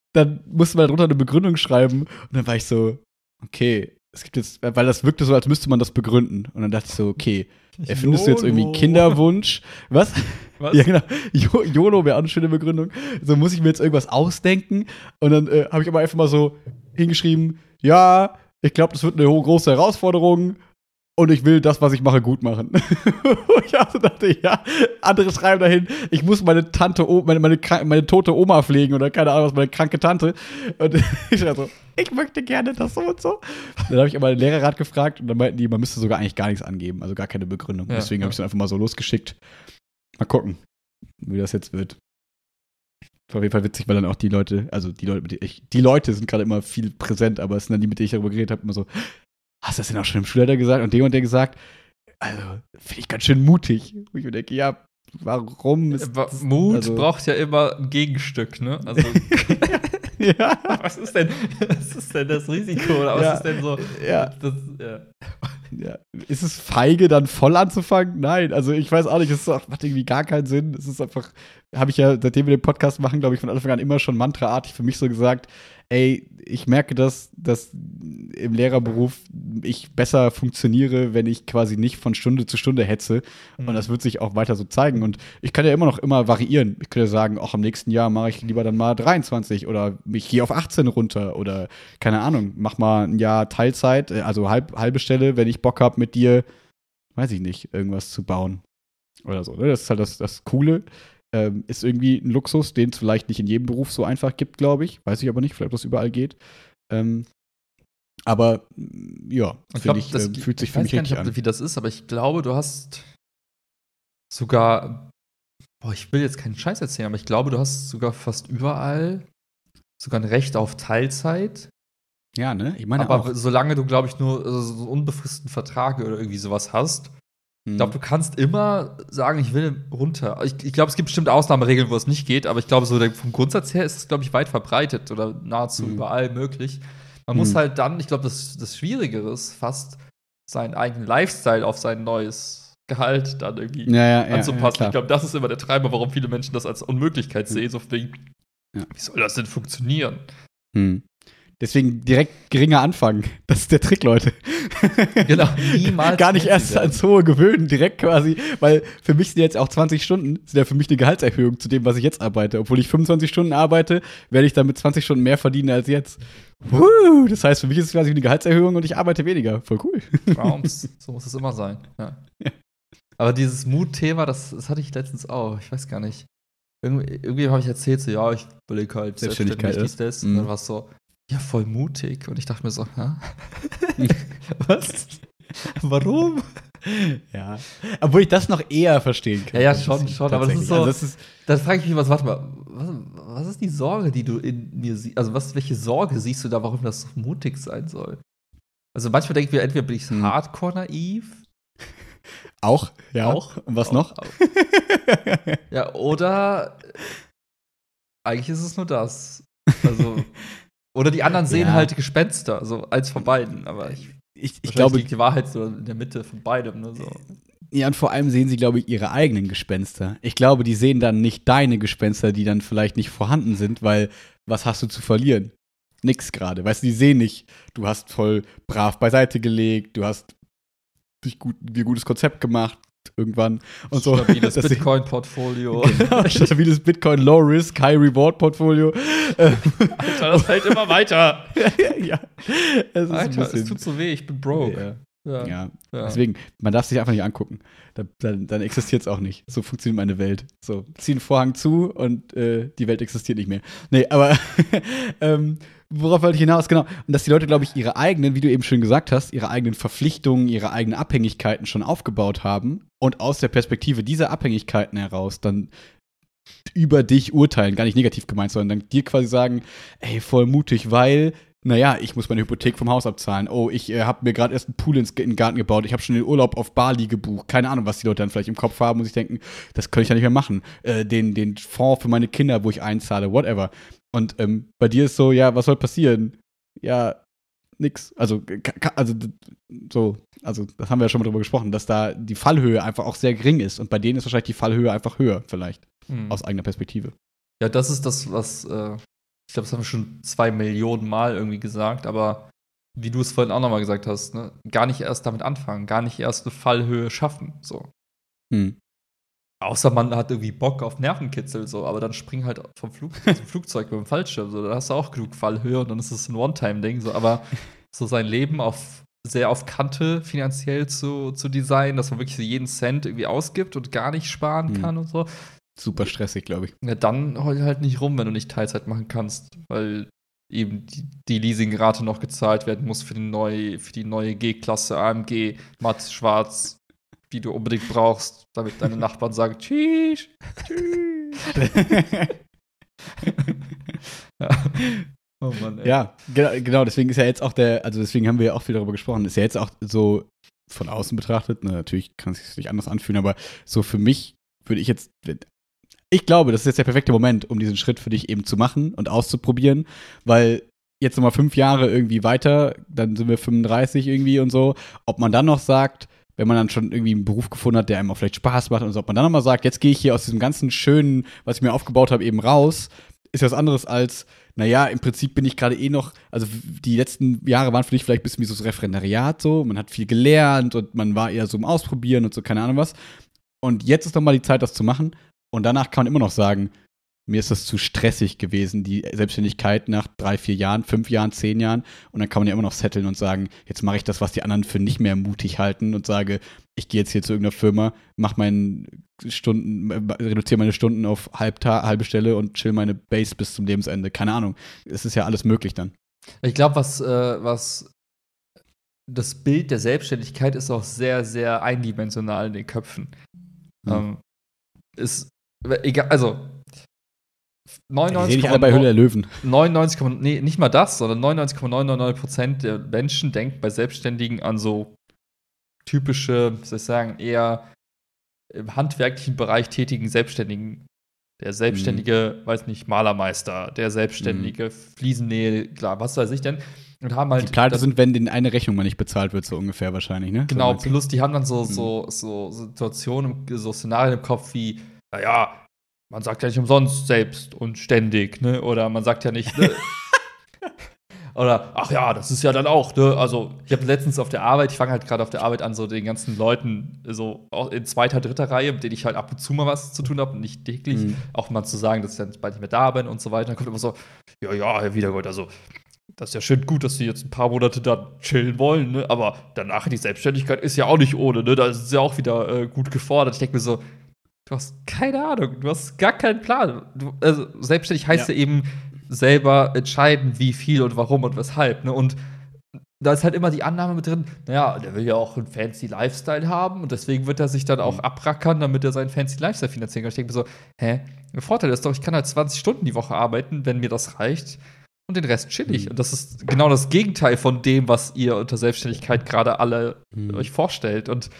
dann musste man darunter eine Begründung schreiben. Und dann war ich so, okay, es gibt jetzt, weil das wirkte so, als müsste man das begründen. Und dann dachte ich so, okay, erfindest du jetzt irgendwie einen Kinderwunsch? Was? Ja, genau. YOLO wäre auch eine schöne Begründung. So muss ich mir jetzt irgendwas ausdenken. Und dann habe ich aber einfach mal so hingeschrieben, ja, ich glaube, das wird eine große Herausforderung. Und ich will das, was ich mache, gut machen. Ich also dachte, ja, andere schreiben dahin, ich muss meine Tante, meine tote Oma pflegen oder keine Ahnung was, meine kranke Tante. Und ich dachte so, ich möchte gerne das so und so. Dann habe ich aber den Lehrerrat gefragt und dann meinten die, man müsste sogar eigentlich gar nichts angeben, also gar keine Begründung. Ja, deswegen habe ich es einfach mal so losgeschickt. Mal gucken, wie das jetzt wird. Auf jeden Fall witzig, weil dann auch die Leute sind gerade immer viel präsent, aber es sind dann die, mit denen ich darüber geredet habe, immer so, hast du das denn auch schon dem Schulleiter gesagt? Und der gesagt, also, finde ich ganz schön mutig. Wo ich mir denke, ja, warum ist das, Mut braucht ja immer ein Gegenstück, ne? Also, ja. Was ist denn das Risiko? Oder was ist denn so? Ja. Ja. Ist es feige, dann voll anzufangen? Nein, also ich weiß auch nicht, es macht irgendwie gar keinen Sinn. Es ist einfach, habe ich ja, seitdem wir den Podcast machen, glaube ich, von Anfang an immer schon mantraartig für mich so gesagt, ey, ich merke, dass im Lehrerberuf ich besser funktioniere, wenn ich quasi nicht von Stunde zu Stunde hetze. Und das wird sich auch weiter so zeigen. Und ich kann ja immer variieren. Ich kann ja sagen, auch im nächsten Jahr mache ich lieber dann mal 23 oder ich gehe auf 18 runter oder keine Ahnung, mach mal ein Jahr Teilzeit, also halbe Stelle, wenn ich Bock habe, mit dir, weiß ich nicht, irgendwas zu bauen oder so. Ne? Das ist halt das Coole. Ist irgendwie ein Luxus, den es vielleicht nicht in jedem Beruf so einfach gibt, glaube ich. Weiß ich aber nicht, vielleicht ob das überall geht. Aber ja, finde ich, fühlt sich für mich richtig an. Ich weiß gar nicht, wie das ist, aber ich glaube, du hast sogar, ich will jetzt keinen Scheiß erzählen, aber ich glaube, du hast sogar fast überall sogar ein Recht auf Teilzeit. Ja, ne? Ich meine aber auch. Solange du, glaube ich, nur so einen unbefristeten Vertrag oder irgendwie sowas hast, ich glaube, du kannst immer sagen, ich will runter. Ich glaube, es gibt bestimmte Ausnahmeregeln, wo es nicht geht, aber ich glaube, so vom Grundsatz her ist es, glaube ich, weit verbreitet oder nahezu überall möglich. Man muss halt dann, ich glaube, das Schwierigere ist fast, seinen eigenen Lifestyle auf sein neues Gehalt dann irgendwie anzupassen. Ich glaube, das ist immer der Treiber, warum viele Menschen das als Unmöglichkeit sehen. So wegen, wie soll das denn funktionieren? Deswegen direkt geringer anfangen. Das ist der Trick, Leute. Genau, niemals. Gar nicht erst ans Hohe gewöhnen, direkt quasi. Weil für mich sind jetzt auch 20 Stunden, sind ja für mich eine Gehaltserhöhung zu dem, was ich jetzt arbeite. Obwohl ich 25 Stunden arbeite, werde ich damit 20 Stunden mehr verdienen als jetzt. Das heißt, für mich ist es quasi eine Gehaltserhöhung und ich arbeite weniger. Voll cool. So muss es immer sein. Ja. Aber dieses Mut-Thema, das hatte ich letztens auch. Ich weiß gar nicht. Irgendwie habe ich erzählt, so, ja, ich überlege halt Selbstständigkeit das. Und dann war es so, ja, voll mutig. Und ich dachte mir so, was? Warum? Ja. Obwohl ich das noch eher verstehen kann. Ja, schon. Aber das ist so. Also dann frage ich mich, warte mal, was ist die Sorge, die du in mir siehst? Also, welche Sorge siehst du da, warum das so mutig sein soll? Also, manchmal denke ich mir, entweder bin ich hardcore naiv. Auch, ja. Auch. Und was noch? Auch. Ja, oder eigentlich ist es nur das. Also. Oder die anderen sehen halt Gespenster, also eins von beiden. Aber ich glaube, liegt die Wahrheit so in der Mitte von beidem. Ne, so. Ja, und vor allem sehen sie, glaube ich, ihre eigenen Gespenster. Ich glaube, die sehen dann nicht deine Gespenster, die dann vielleicht nicht vorhanden sind, weil was hast du zu verlieren? Nix gerade. Weißt du, die sehen nicht, du hast voll brav beiseite gelegt, du hast dir ein gutes Konzept gemacht. Irgendwann und so. Stabiles Bitcoin-Portfolio. Genau, stabiles Bitcoin-Low-Risk, High-Reward-Portfolio. Alter, das fällt immer weiter. Ja. Alter, es tut so weh, ich bin broke. Ja. Deswegen, man darf sich einfach nicht angucken. Dann existiert es auch nicht. So funktioniert meine Welt. So, zieh den Vorhang zu und die Welt existiert nicht mehr. Nee, aber worauf wollte ich hinaus? Genau. Und dass die Leute, glaube ich, ihre eigenen, wie du eben schön gesagt hast, ihre eigenen Verpflichtungen, ihre eigenen Abhängigkeiten schon aufgebaut haben und aus der Perspektive dieser Abhängigkeiten heraus dann über dich urteilen, gar nicht negativ gemeint, sondern dann dir quasi sagen, ey, voll mutig, weil naja, ich muss meine Hypothek vom Haus abzahlen. Oh, ich habe mir gerade erst einen Pool in den Garten gebaut. Ich habe schon den Urlaub auf Bali gebucht. Keine Ahnung, was die Leute dann vielleicht im Kopf haben und sich denken, das könnte ich ja nicht mehr machen. Den Fonds für meine Kinder, wo ich einzahle, whatever. Und bei dir ist so, ja, was soll passieren? Ja, nix. Also das haben wir ja schon mal drüber gesprochen, dass da die Fallhöhe einfach auch sehr gering ist. Und bei denen ist wahrscheinlich die Fallhöhe einfach höher, vielleicht. Aus eigener Perspektive. Ja, das ist das, was Ich glaube, das haben wir schon 2 Millionen Mal irgendwie gesagt, aber wie du es vorhin auch nochmal gesagt hast, ne, gar nicht erst damit anfangen, gar nicht erst eine Fallhöhe schaffen, so. Hm. Außer man hat irgendwie Bock auf Nervenkitzel, so, aber dann spring halt vom zum Flugzeug mit dem Fallschirm, so, da hast du auch genug Fallhöhe und dann ist es ein One-Time-Ding, so, aber so sein Leben sehr auf Kante finanziell zu designen, dass man wirklich so jeden Cent irgendwie ausgibt und gar nicht sparen kann und so. Super stressig, glaube ich. Ja, dann heul halt nicht rum, wenn du nicht Teilzeit machen kannst, weil eben die Leasingrate noch gezahlt werden muss für die neue G-Klasse AMG matt schwarz, die du unbedingt brauchst, damit deine Nachbarn sagen Tschüss, tschüss. Ja. Oh Mann, ey. Ja, genau, deswegen ist ja jetzt auch deswegen haben wir ja auch viel darüber gesprochen, ist ja jetzt auch so von außen betrachtet, ne, natürlich kann es sich anders anfühlen, aber so für mich würde ich glaube, das ist jetzt der perfekte Moment, um diesen Schritt für dich eben zu machen und auszuprobieren, weil jetzt nochmal 5 Jahre irgendwie weiter, dann sind wir 35 irgendwie und so, ob man dann noch sagt, wenn man dann schon irgendwie einen Beruf gefunden hat, der einem auch vielleicht Spaß macht und so, ob man dann nochmal sagt, jetzt gehe ich hier aus diesem ganzen Schönen, was ich mir aufgebaut habe, eben raus, ist was anderes als, naja, im Prinzip bin ich gerade noch, also die letzten Jahre waren für dich vielleicht ein bisschen wie so das Referendariat so, man hat viel gelernt und man war eher so im Ausprobieren und so, keine Ahnung was. Und jetzt ist nochmal die Zeit, das zu machen. Und danach kann man immer noch sagen, mir ist das zu stressig gewesen, die Selbstständigkeit nach 3, 4 Jahren, 5 Jahren, 10 Jahren. Und dann kann man ja immer noch setteln und sagen, jetzt mache ich das, was die anderen für nicht mehr mutig halten und sage, ich gehe jetzt hier zu irgendeiner Firma, reduziere meine Stunden auf halbe Stelle und chill meine Base bis zum Lebensende. Keine Ahnung. Es ist ja alles möglich dann. Ich glaube, was das Bild der Selbstständigkeit ist auch sehr, sehr eindimensional in den Köpfen. Ist egal, also 99, nicht alle bei Höhle der Löwen. 99, nee, nicht mal das, sondern 99,999% der Menschen denken bei Selbstständigen an so typische, wie soll ich sagen, eher im handwerklichen Bereich tätigen Selbstständigen. Der selbstständige, weiß nicht, Malermeister, der selbstständige Fliesennäher, klar, was weiß ich denn. Und haben halt die Pleite sind, wenn denen eine Rechnung mal nicht bezahlt wird, so ungefähr wahrscheinlich, ne? Genau, plus die haben dann so Situationen, so Szenarien im Kopf wie, naja, man sagt ja nicht umsonst selbst und ständig, ne? Oder man sagt ja nicht, ne? Oder, ach ja, das ist ja dann auch, ne? Also, ich habe letztens auf der Arbeit, ich fange halt gerade auf der Arbeit an, so den ganzen Leuten, so in 2., 3. Reihe, mit denen ich halt ab und zu mal was zu tun habe und nicht täglich, auch mal zu sagen, dass ich dann bald nicht mehr da bin und so weiter. Dann kommt immer so, ja, Herr Wiedergold, also, das ist ja schön gut, dass Sie jetzt ein paar Monate da chillen wollen, ne? Aber danach die Selbstständigkeit ist ja auch nicht ohne, ne? Da ist es ja auch wieder gut gefordert. Ich denke mir so, du hast keine Ahnung, du hast gar keinen Plan. Also selbstständig heißt ja eben selber entscheiden, wie viel und warum und weshalb, ne? Und da ist halt immer die Annahme mit drin, naja, der will ja auch einen fancy Lifestyle haben und deswegen wird er sich dann auch abrackern, damit er seinen fancy Lifestyle finanzieren kann. Ich denke mir so, der Vorteil ist doch, ich kann halt 20 Stunden die Woche arbeiten, wenn mir das reicht. Und den Rest chillig. Und das ist genau das Gegenteil von dem, was ihr unter Selbstständigkeit gerade alle euch vorstellt. Und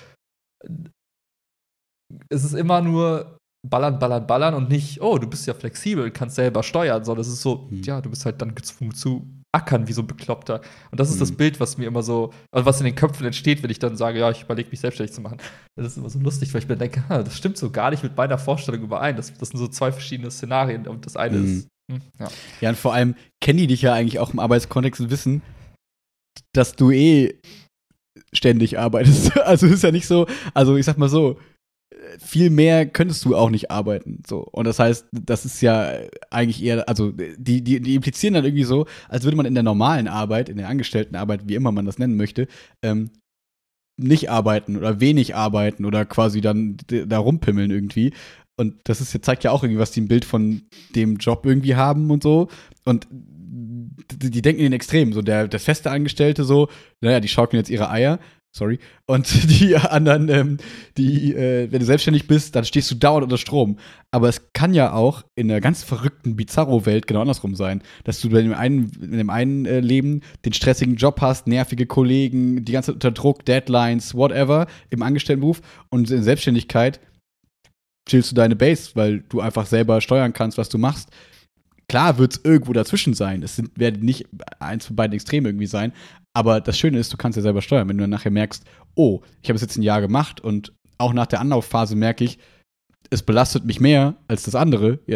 es ist immer nur ballern und nicht, oh, du bist ja flexibel, kannst selber steuern, sondern es ist so, ja, du bist halt dann gezwungen zu ackern wie so ein Bekloppter. Und das ist das Bild, was mir immer so, also was in den Köpfen entsteht, wenn ich dann sage, ja, ich überlege mich selbstständig zu machen. Das ist immer so lustig, weil ich mir denke, das stimmt so gar nicht mit meiner Vorstellung überein. Das sind so 2 verschiedene Szenarien und das eine ist ja, und vor allem kennen die dich ja eigentlich auch im Arbeitskontext und wissen, dass du ständig arbeitest. Also ist ja nicht so, also ich sag mal so, viel mehr könntest du auch nicht arbeiten. So. Und das heißt, das ist ja eigentlich eher, also die implizieren dann irgendwie so, als würde man in der normalen Arbeit, in der Angestelltenarbeit, wie immer man das nennen möchte, nicht arbeiten oder wenig arbeiten oder quasi dann da rumpimmeln irgendwie. Und das zeigt ja auch irgendwie, was die ein Bild von dem Job irgendwie haben und so. Und die denken in den Extremen. So der feste Angestellte so, naja, die schaukeln jetzt ihre Eier. Sorry. Und die anderen, wenn du selbstständig bist, dann stehst du dauernd unter Strom. Aber es kann ja auch in einer ganz verrückten Bizarro-Welt genau andersrum sein, dass du in dem einen Leben den stressigen Job hast, nervige Kollegen, die ganze Zeit unter Druck, Deadlines, whatever, im Angestelltenberuf und in Selbstständigkeit chillst du deine Base, weil du einfach selber steuern kannst, was du machst. Klar wird es irgendwo dazwischen sein. Werden nicht eins von beiden Extreme irgendwie sein. Aber das Schöne ist, du kannst ja selber steuern. Wenn du dann nachher merkst, oh, ich habe es jetzt ein Jahr gemacht und auch nach der Anlaufphase merke ich, es belastet mich mehr als das andere, ja, dann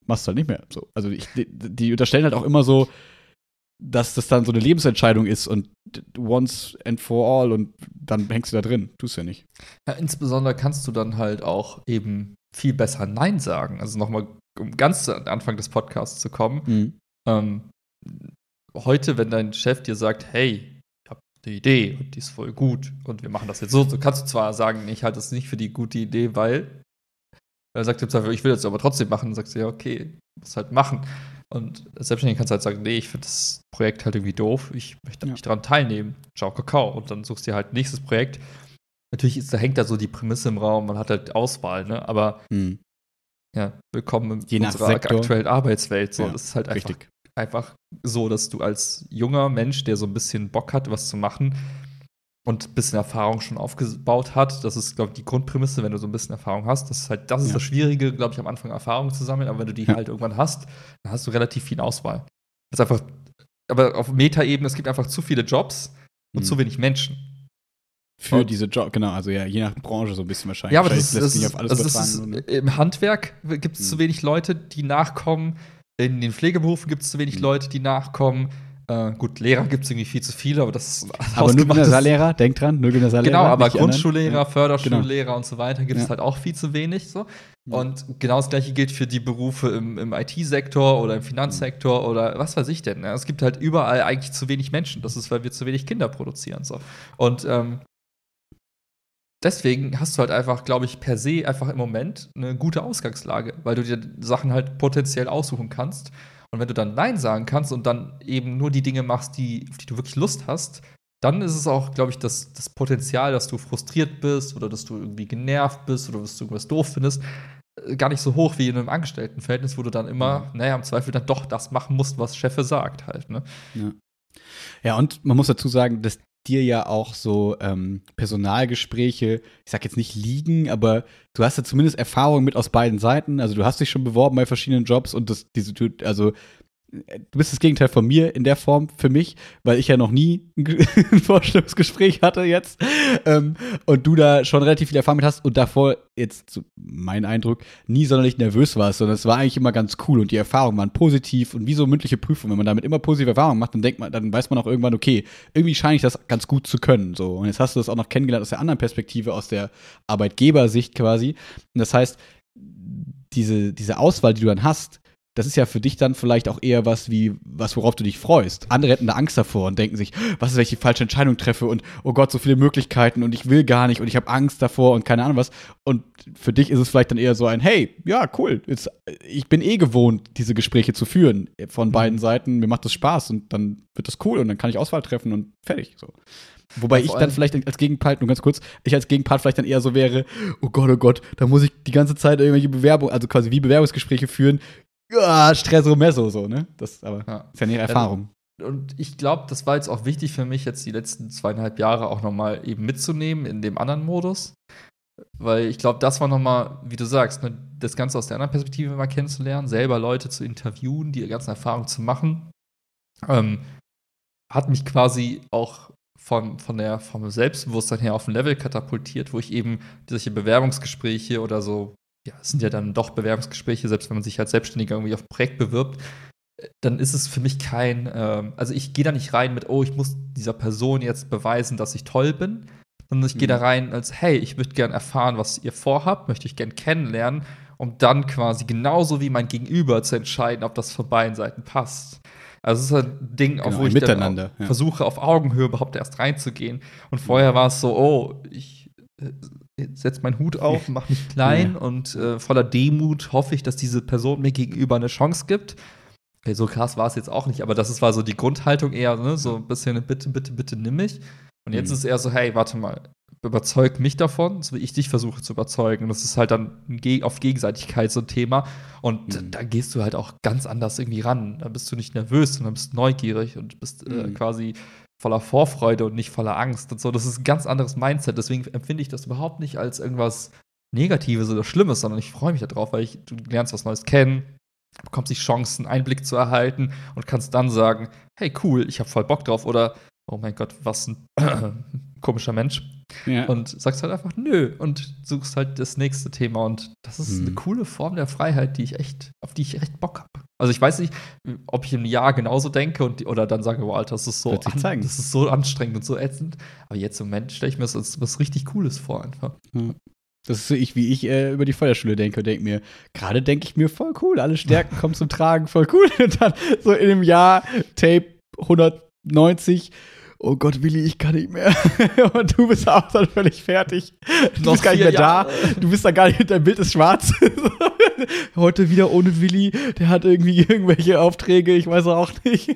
machst du halt nicht mehr. So. Also die unterstellen halt auch immer so, dass das dann so eine Lebensentscheidung ist und once and for all und dann hängst du da drin. Tust du ja nicht. Ja, insbesondere kannst du dann halt auch eben viel besser Nein sagen. Also nochmal, um ganz zu Anfang des Podcasts zu kommen. Heute, wenn dein Chef dir sagt, hey, ich habe eine Idee und die ist voll gut und wir machen das jetzt so kannst du zwar sagen, ich halte das nicht für die gute Idee, weil er sagt im Zweifel, ich will das aber trotzdem machen. Dann sagst du, ja, okay, musst halt machen. Und selbstständig kannst du halt sagen, nee, ich finde das Projekt halt irgendwie doof, ich möchte nicht daran teilnehmen. Ciao, Kakao. Und dann suchst du dir halt nächstes Projekt. Natürlich hängt da so die Prämisse im Raum, man hat halt Auswahl, ne? Aber ja, willkommen in unserer aktuellen Arbeitswelt. So, ja, das ist halt einfach so, dass du als junger Mensch, der so ein bisschen Bock hat, was zu machen und ein bisschen Erfahrung schon aufgebaut hat, das ist, glaube ich, die Grundprämisse, wenn du so ein bisschen Erfahrung hast. Das ist das Schwierige, glaube ich, am Anfang Erfahrung zu sammeln, aber wenn du die halt irgendwann hast, dann hast du relativ viel Auswahl. Das ist einfach, aber auf Metaebene, es gibt einfach zu viele Jobs und zu wenig Menschen. Für diese Job, genau, also ja, je nach Branche so ein bisschen wahrscheinlich. Ja, aber das ist im Handwerk gibt es zu wenig Leute, die nachkommen. In den Pflegeberufen gibt es zu wenig Leute, die nachkommen. Gut, Lehrer gibt es irgendwie viel zu viele, aber das ist aber nur Gymnasiallehrer, denk dran, nur Gymnasiallehrer. Genau, aber Grundschullehrer, Förderschullehrer und so weiter gibt es halt auch viel zu wenig. So. Und genau das Gleiche gilt für die Berufe im IT-Sektor oder im Finanzsektor oder was weiß ich denn. Ja. Es gibt halt überall eigentlich zu wenig Menschen. Das ist, weil wir zu wenig Kinder produzieren. So. Und deswegen hast du halt einfach, glaube ich, per se einfach im Moment eine gute Ausgangslage, weil du dir Sachen halt potenziell aussuchen kannst. Und wenn du dann Nein sagen kannst und dann eben nur die Dinge machst, auf die du wirklich Lust hast, dann ist es auch, glaube ich, das Potenzial, dass du frustriert bist oder dass du irgendwie genervt bist oder dass du irgendwas doof findest, gar nicht so hoch wie in einem Angestelltenverhältnis, wo du dann immer, im Zweifel dann doch das machen musst, was Chef sagt halt, ne? Ja, und man muss dazu sagen, dass dir ja auch so Personalgespräche, ich sag jetzt nicht liegen, aber du hast ja zumindest Erfahrung mit aus beiden Seiten. Also du hast dich schon beworben bei verschiedenen Jobs und du bist das Gegenteil von mir in der Form für mich, weil ich ja noch nie ein Vorstellungsgespräch hatte jetzt und du da schon relativ viel Erfahrung mit hast und davor, jetzt so mein Eindruck, nie sonderlich nervös warst, sondern es war eigentlich immer ganz cool und die Erfahrungen waren positiv und wie so mündliche Prüfungen. Wenn man damit immer positive Erfahrungen macht, dann weiß man auch irgendwann, okay, irgendwie scheine ich das ganz gut zu können. So. Und jetzt hast du das auch noch kennengelernt aus der anderen Perspektive, aus der Arbeitgebersicht quasi. Und das heißt, diese Auswahl, die du dann hast, das ist ja für dich dann vielleicht auch eher worauf du dich freust. Andere hätten da Angst davor und denken sich, was ist, wenn ich die falsche Entscheidung treffe und oh Gott, so viele Möglichkeiten und ich will gar nicht und ich habe Angst davor und keine Ahnung was. Und für dich ist es vielleicht dann eher so ein, hey, ja, cool, ich bin gewohnt, diese Gespräche zu führen von beiden Seiten. Mir macht das Spaß und dann wird das cool und dann kann ich Auswahl treffen und fertig. So. Wobei ich dann vielleicht als Gegenpart, nur ganz kurz, vielleicht dann eher so wäre, oh Gott, da muss ich die ganze Zeit irgendwelche Bewerbungen, also quasi wie Bewerbungsgespräche führen. Ja, Stresso Messo, so, ne? Das ist ja eine Erfahrung. Und ich glaube, das war jetzt auch wichtig für mich, jetzt die letzten 2,5 Jahre auch nochmal eben mitzunehmen in dem anderen Modus. Weil ich glaube, das war nochmal, wie du sagst, ne, das Ganze aus der anderen Perspektive mal kennenzulernen, selber Leute zu interviewen, die ganzen Erfahrungen zu machen. Hat mich quasi auch vom Selbstbewusstsein her auf ein Level katapultiert, wo ich eben solche Bewerbungsgespräche oder so, ja, es sind ja dann doch Bewerbungsgespräche, selbst wenn man sich als Selbstständiger irgendwie auf ein Projekt bewirbt, dann ist es für mich kein, also ich gehe da nicht rein mit, oh, ich muss dieser Person jetzt beweisen, dass ich toll bin, sondern ich gehe da rein als, hey, ich würde gern erfahren, was ihr vorhabt, möchte ich gern kennenlernen, um dann quasi genauso wie mein Gegenüber zu entscheiden, ob das von beiden Seiten passt. Also es ist ein Ding, genau, wo ich dann versuche, auf Augenhöhe überhaupt erst reinzugehen. Und vorher war es so, oh, ich setze meinen Hut auf, mache mich klein und voller Demut hoffe ich, dass diese Person mir gegenüber eine Chance gibt. Okay, so krass war es jetzt auch nicht, aber war so die Grundhaltung eher, ne, so ein bisschen bitte nimm mich. Und jetzt ist es eher so, hey, warte mal, überzeug mich davon, so wie ich dich versuche zu überzeugen. Und das ist halt dann auf Gegenseitigkeit so ein Thema. Und da gehst du halt auch ganz anders irgendwie ran. Da bist du nicht nervös, sondern bist neugierig und bist quasi voller Vorfreude und nicht voller Angst und so. Das ist ein ganz anderes Mindset. Deswegen empfinde ich das überhaupt nicht als irgendwas Negatives oder Schlimmes, sondern ich freue mich darauf, weil du lernst was Neues kennen, bekommst die Chance, einen Einblick zu erhalten und kannst dann sagen, hey, cool, ich habe voll Bock drauf oder oh mein Gott, was ein komischer Mensch. Ja. Und sagst halt einfach nö und suchst halt das nächste Thema. Und das ist eine coole Form der Freiheit, auf die ich echt Bock habe. Also ich weiß nicht, ob ich im Jahr genauso denke oder dann sage, wow, Alter, das ist so anstrengend und so ätzend. Aber jetzt im Moment stelle ich mir das als was richtig Cooles vor einfach. Das ist so wie ich über die Feuerschule denke und denke ich mir, voll cool, alle Stärken kommen zum Tragen, voll cool. Und dann so in einem Jahr Tape 190, oh Gott, Willi, ich kann nicht mehr. Und du bist auch dann völlig fertig. Du bist gar nicht mehr da. Du bist da gar nicht, dein Bild ist schwarz. Heute wieder ohne Willi. Der hat irgendwie irgendwelche Aufträge, ich weiß auch nicht.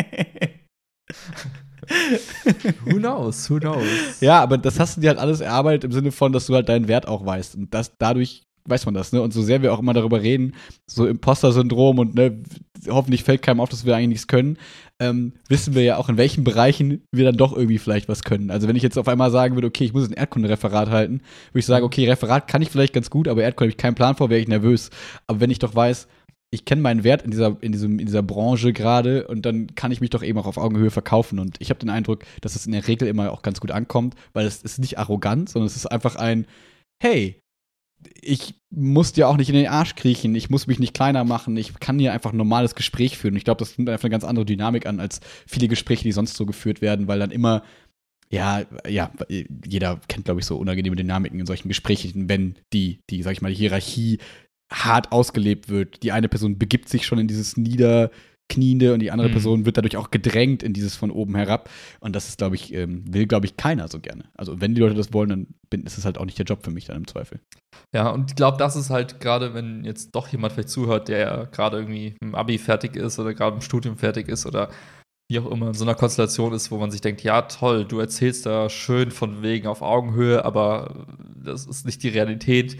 Who knows? Ja, aber das hast du dir halt alles erarbeitet im Sinne von, dass du halt deinen Wert auch weißt. Und dadurch weiß man das, ne? Und so sehr wir auch immer darüber reden, so Imposter-Syndrom und ne, hoffentlich fällt keinem auf, dass wir eigentlich nichts können, wissen wir ja auch, in welchen Bereichen wir dann doch irgendwie vielleicht was können. Also wenn ich jetzt auf einmal sagen würde, okay, ich muss ein Erdkunde-Referat halten, würde ich sagen, okay, Referat kann ich vielleicht ganz gut, aber Erdkunde habe ich keinen Plan vor, wäre ich nervös. Aber wenn ich doch weiß, ich kenne meinen Wert in dieser Branche gerade und dann kann ich mich doch eben auch auf Augenhöhe verkaufen. Und ich habe den Eindruck, dass es in der Regel immer auch ganz gut ankommt, weil es ist nicht arrogant, sondern es ist einfach ein, hey, ich muss dir auch nicht in den Arsch kriechen, ich muss mich nicht kleiner machen, ich kann hier einfach ein normales Gespräch führen. Ich glaube, das nimmt einfach eine ganz andere Dynamik an, als viele Gespräche, die sonst so geführt werden, weil dann immer, ja, jeder kennt, glaube ich, so unangenehme Dynamiken in solchen Gesprächen, wenn die, sag ich mal, die Hierarchie hart ausgelebt wird. Die eine Person begibt sich schon in dieses Niederkniende und die andere Person wird dadurch auch gedrängt in dieses von oben herab. Und das ist, will, glaube ich, keiner so gerne. Also wenn die Leute das wollen, dann ist es halt auch nicht der Job für mich dann im Zweifel. Ja, und ich glaube, das ist halt gerade, wenn jetzt doch jemand vielleicht zuhört, der gerade irgendwie im Abi fertig ist oder gerade im Studium fertig ist oder wie auch immer in so einer Konstellation ist, wo man sich denkt, ja, toll, du erzählst da schön von wegen auf Augenhöhe, aber das ist nicht die Realität.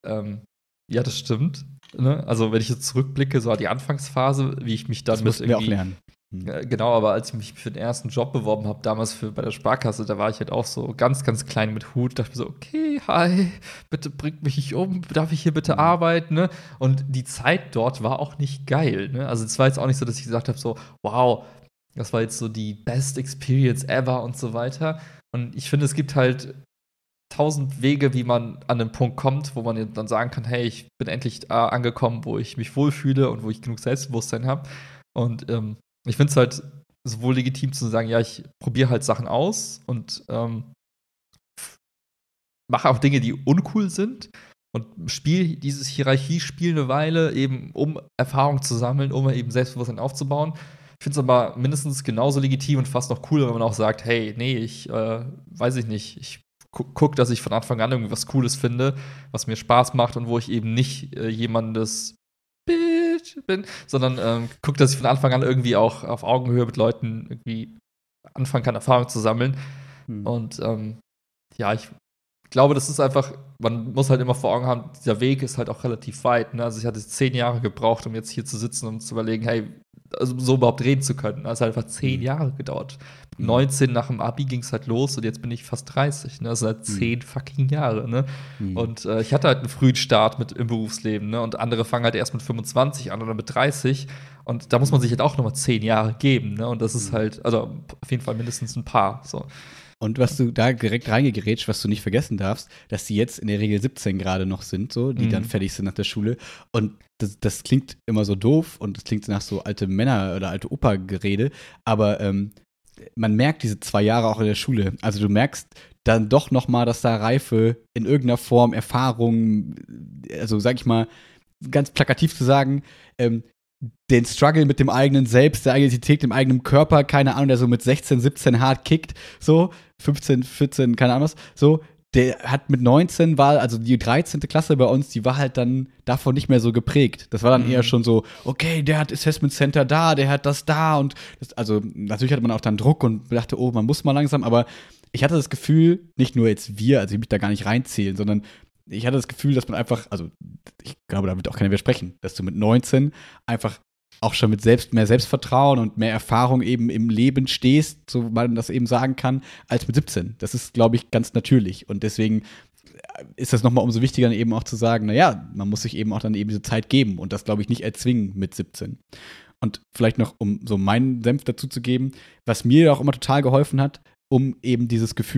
Ja, das stimmt. Ne? Also, wenn ich jetzt zurückblicke, so an die Anfangsphase, wie ich mich dann das mussten wir auch lernen. Genau, aber als ich mich für den ersten Job beworben habe, damals bei der Sparkasse, da war ich halt auch so ganz, ganz klein mit Hut, dachte mir so, okay, hi, bitte bringt mich nicht um, darf ich hier bitte arbeiten, ne? Und die Zeit dort war auch nicht geil, ne? Also, es war jetzt auch nicht so, dass ich gesagt habe, so, wow, das war jetzt so die best experience ever und so weiter. Und ich finde, es gibt halt 1000 Wege, wie man an den Punkt kommt, wo man dann sagen kann, hey, ich bin endlich angekommen, wo ich mich wohlfühle und wo ich genug Selbstbewusstsein habe. Und ich finde es halt sowohl legitim zu sagen, ja, ich probiere halt Sachen aus und mache auch Dinge, die uncool sind und spiele dieses Hierarchiespiel eine Weile, eben um Erfahrung zu sammeln, um eben Selbstbewusstsein aufzubauen. Ich finde es aber mindestens genauso legitim und fast noch cooler, wenn man auch sagt, hey, nee, ich weiß ich nicht, ich guck, dass ich von Anfang an irgendwie was Cooles finde, was mir Spaß macht und wo ich eben nicht jemandes Bitch bin, sondern guck, dass ich von Anfang an irgendwie auch auf Augenhöhe mit Leuten irgendwie anfangen kann, Erfahrung zu sammeln. Und ja, ich glaube, das ist einfach, man muss halt immer vor Augen haben, dieser Weg ist halt auch relativ weit. Ne? Also ich hatte 10 Jahre gebraucht, um jetzt hier zu sitzen und zu überlegen, hey, also so überhaupt reden zu können. Das hat einfach 10 Jahre gedauert. 19 nach dem Abi ging es halt los und jetzt bin ich fast 30. Ne? Das sind halt 10 fucking Jahre. Ne? Und ich hatte halt einen frühen Start im Berufsleben. Ne? Und andere fangen halt erst mit 25 an oder mit 30. Und da muss man sich halt auch nochmal 10 Jahre geben. Ne? Und das ist halt, also auf jeden Fall mindestens ein paar. So. Und was du da direkt reingegerätscht, was du nicht vergessen darfst, dass die jetzt in der Regel 17 gerade noch sind, so, die dann fertig sind nach der Schule. Und das klingt immer so doof und das klingt nach so alte Männer- oder alte Opa-Gerede, aber man merkt diese 2 Jahre auch in der Schule. Also du merkst dann doch noch mal, dass da Reife in irgendeiner Form, Erfahrung, also sag ich mal, ganz plakativ zu sagen, den Struggle mit dem eigenen Selbst, der Identität, dem eigenen Körper, keine Ahnung, der so mit 16, 17 hart kickt, so, 15, 14, keine Ahnung was, so, der hat mit 19 also die 13. Klasse bei uns, die war halt dann davon nicht mehr so geprägt. Das war dann eher schon so, okay, der hat Assessment Center da, der hat das da und das, also natürlich hatte man auch dann Druck und dachte, oh, man muss mal langsam, aber ich hatte das Gefühl, nicht nur jetzt wir, also ich mich da gar nicht reinzählen, sondern ich hatte das Gefühl, dass man einfach, also ich glaube, da wird auch keiner widersprechen, dass du mit 19 einfach auch schon mit mehr Selbstvertrauen und mehr Erfahrung eben im Leben stehst, so man das eben sagen kann, als mit 17. Das ist, glaube ich, ganz natürlich. Und deswegen ist das nochmal umso wichtiger, eben auch zu sagen, naja, man muss sich eben auch dann eben diese Zeit geben und das, glaube ich, nicht erzwingen mit 17. Und vielleicht noch, um so meinen Senf dazu zu geben, was mir auch immer total geholfen hat, um eben dieses Gefühl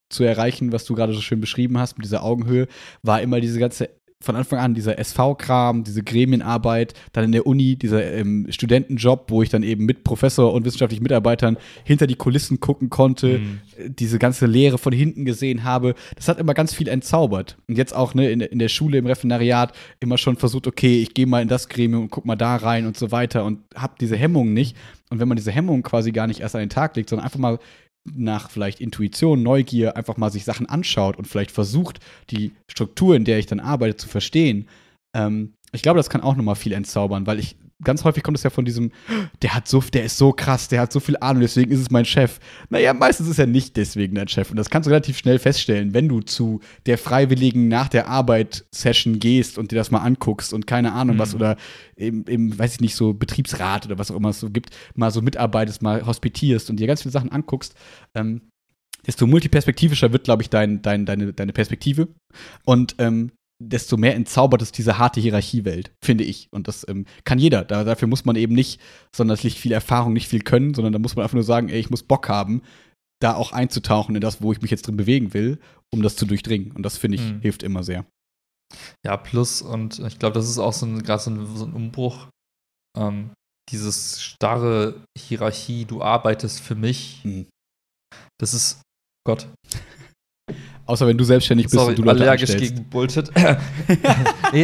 zu erreichen, was du gerade so schön beschrieben hast, mit dieser Augenhöhe, war immer diese ganze, von Anfang an dieser SV-Kram, diese Gremienarbeit, dann in der Uni, dieser Studentenjob, wo ich dann eben mit Professor und wissenschaftlichen Mitarbeitern hinter die Kulissen gucken konnte, diese ganze Lehre von hinten gesehen habe. Das hat immer ganz viel entzaubert. Und jetzt auch ne, in der Schule, im Referendariat, immer schon versucht, okay, ich gehe mal in das Gremium und guck mal da rein und so weiter und hab diese Hemmungen nicht. Und wenn man diese Hemmungen quasi gar nicht erst an den Tag legt, sondern einfach mal nach vielleicht Intuition, Neugier einfach mal sich Sachen anschaut und vielleicht versucht, die Struktur, in der ich dann arbeite, zu verstehen. Ich glaube, das kann auch nochmal viel entzaubern, weil ganz häufig kommt es ja von diesem, der ist so krass, der hat so viel Ahnung, deswegen ist es mein Chef. Naja, meistens ist er nicht deswegen dein Chef. Und das kannst du relativ schnell feststellen, wenn du zu der freiwilligen nach der Arbeit-Session gehst und dir das mal anguckst und keine Ahnung was oder im, weiß ich nicht, so Betriebsrat oder was auch immer es so gibt, mal so mitarbeitest, mal hospitierst und dir ganz viele Sachen anguckst, desto multiperspektivischer wird, glaube ich, deine Perspektive. Und desto mehr entzaubert es diese harte Hierarchiewelt, finde ich. Und das kann jeder. Dafür muss man eben nicht sonderlich viel Erfahrung, nicht viel können, sondern da muss man einfach nur sagen, ey, ich muss Bock haben, da auch einzutauchen in das, wo ich mich jetzt drin bewegen will, um das zu durchdringen. Und das, finde ich, hilft immer sehr. Ja, plus, und ich glaube, das ist auch gerade so ein Umbruch, dieses starre Hierarchie, du arbeitest für mich, das ist, Gott. Außer wenn du selbstständig bist und du Leute allergisch anstellst. gegen Bullshit. Nee,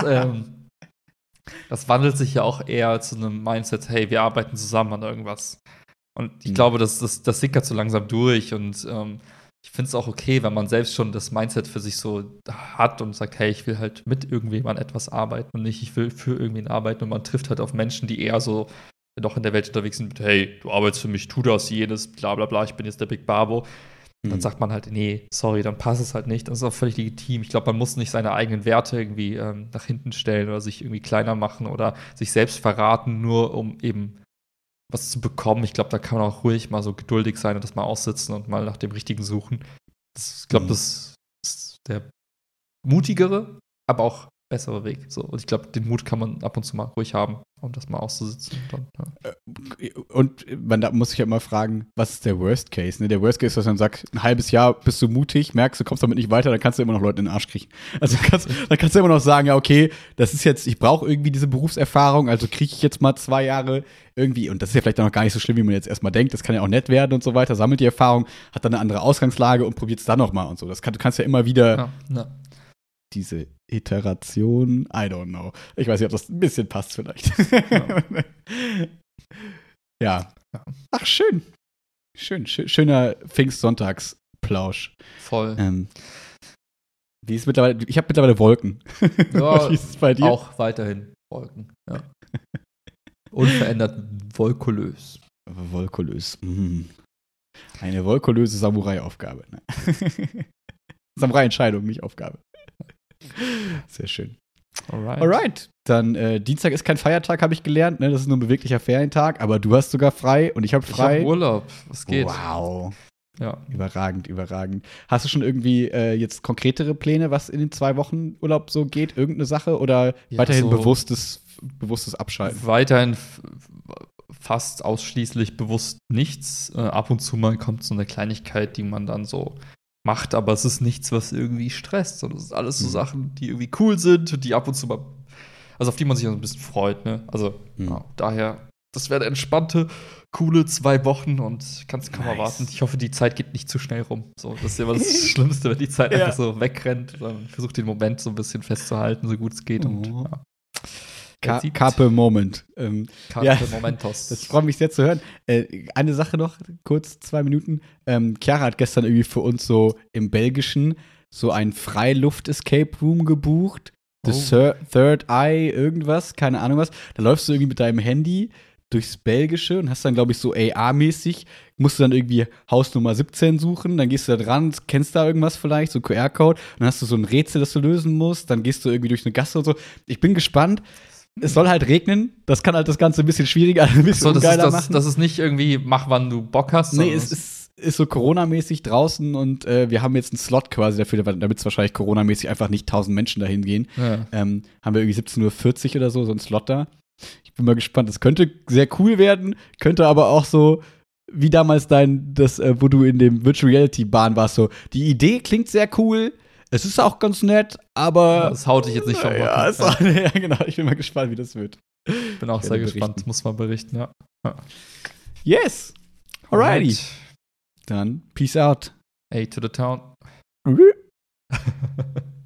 das wandelt sich ja auch eher zu einem Mindset, hey, wir arbeiten zusammen an irgendwas. Und ich glaube, das sickert so langsam durch und ich finde es auch okay, wenn man selbst schon das Mindset für sich so hat und sagt, hey, ich will halt mit irgendjemandem etwas arbeiten und nicht, ich will für irgendwen arbeiten und man trifft halt auf Menschen, die eher so noch in der Welt unterwegs sind mit, hey, du arbeitest für mich, tu das, jenes, bla bla bla, ich bin jetzt der Big Babo. Dann sagt man halt, nee, sorry, dann passt es halt nicht. Das ist auch völlig legitim. Ich glaube, man muss nicht seine eigenen Werte irgendwie nach hinten stellen oder sich irgendwie kleiner machen oder sich selbst verraten, nur um eben was zu bekommen. Ich glaube, da kann man auch ruhig mal so geduldig sein und das mal aussitzen und mal nach dem Richtigen suchen. Ich glaube, das ist der mutigere, aber auch bessere Weg. So. Und ich glaube, den Mut kann man ab und zu mal ruhig haben, um das mal auszusitzen. Und da muss ich ja immer fragen, was ist der Worst Case? Ne? Der Worst Case ist, dass man sagt, ein halbes Jahr bist du mutig, merkst, du kommst damit nicht weiter, dann kannst du immer noch Leute in den Arsch kriechen. Also dann kannst du immer noch sagen, ja, okay, das ist jetzt, ich brauche irgendwie diese Berufserfahrung, also kriege ich jetzt mal 2 Jahre irgendwie, und das ist ja vielleicht auch noch gar nicht so schlimm, wie man jetzt erstmal denkt, das kann ja auch nett werden und so weiter, sammelt die Erfahrung, hat dann eine andere Ausgangslage und probiert es dann noch mal und so. Du kannst ja immer wieder diese Iteration, I don't know. Ich weiß nicht, ob das ein bisschen passt vielleicht. Ja. Ach, schön. Schöner Pfingstsonntagsplausch. Voll. Wie ist mittlerweile, ich habe mittlerweile Wolken. Ja, wie ist es bei dir? Auch weiterhin Wolken, ja. Unverändert wolkulös. Wolkulös. Eine wolkulöse Samurai-Aufgabe. Ne? Samurai-Entscheidung, nicht Aufgabe. Sehr schön. Alright. Dann Dienstag ist kein Feiertag, habe ich gelernt. Ne? Das ist nur ein beweglicher Ferientag. Aber du hast sogar frei und ich habe frei. Ich habe Urlaub. Was geht? Wow. Ja. Überragend. Hast du schon irgendwie jetzt konkretere Pläne, was in den 2 Wochen Urlaub so geht? Irgendeine Sache? Oder weiterhin so bewusstes Abschalten? Weiterhin fast ausschließlich bewusst nichts. Ab und zu mal kommt so eine Kleinigkeit, die man dann so macht, aber es ist nichts, was irgendwie stresst, sondern es ist alles so Sachen, die irgendwie cool sind und die ab und zu mal, also auf die man sich auch ein bisschen freut, ne? Also daher, das wäre eine entspannte, coole 2 Wochen und kannst kaum erwarten. Ich hoffe, die Zeit geht nicht zu schnell rum. So, das ist ja immer das Schlimmste, wenn die Zeit einfach so wegrennt. Ich versuche den Moment so ein bisschen festzuhalten, so gut es geht. Und Carpe Moment. Carpe Momentos. Das freut mich sehr zu hören. Eine Sache noch, kurz 2 Minuten. Chiara hat gestern irgendwie für uns so im Belgischen so ein Freiluft-Escape-Room gebucht. The Third Eye irgendwas, keine Ahnung was. Da läufst du irgendwie mit deinem Handy durchs Belgische und hast dann, glaube ich, so AR-mäßig, musst du dann irgendwie Haus Nummer 17 suchen, dann gehst du da dran, kennst da irgendwas vielleicht, so QR-Code, dann hast du so ein Rätsel, das du lösen musst, dann gehst du irgendwie durch eine Gasse und so. Ich bin gespannt. Es soll halt regnen, das kann halt das Ganze ein bisschen schwieriger, ein bisschen ungeiler machen. Das ist nicht irgendwie, mach wann du Bock hast. Nee, es ist so Corona-mäßig draußen und wir haben jetzt einen Slot quasi dafür, damit es wahrscheinlich Corona-mäßig einfach nicht 1000 Menschen dahin gehen. Ja. Haben wir irgendwie 17:40 Uhr oder so einen Slot da. Ich bin mal gespannt. Das könnte sehr cool werden, könnte aber auch so wie damals wo du in dem Virtual Reality Bahn warst, so, die Idee klingt sehr cool, es ist auch ganz nett, aber das haut dich jetzt nicht vom Hocker. Ja, genau, ich bin mal gespannt, wie das wird. Ich bin auch sehr gespannt, muss man berichten, ja. Yes! Alrighty. Dann, peace out. A to the town.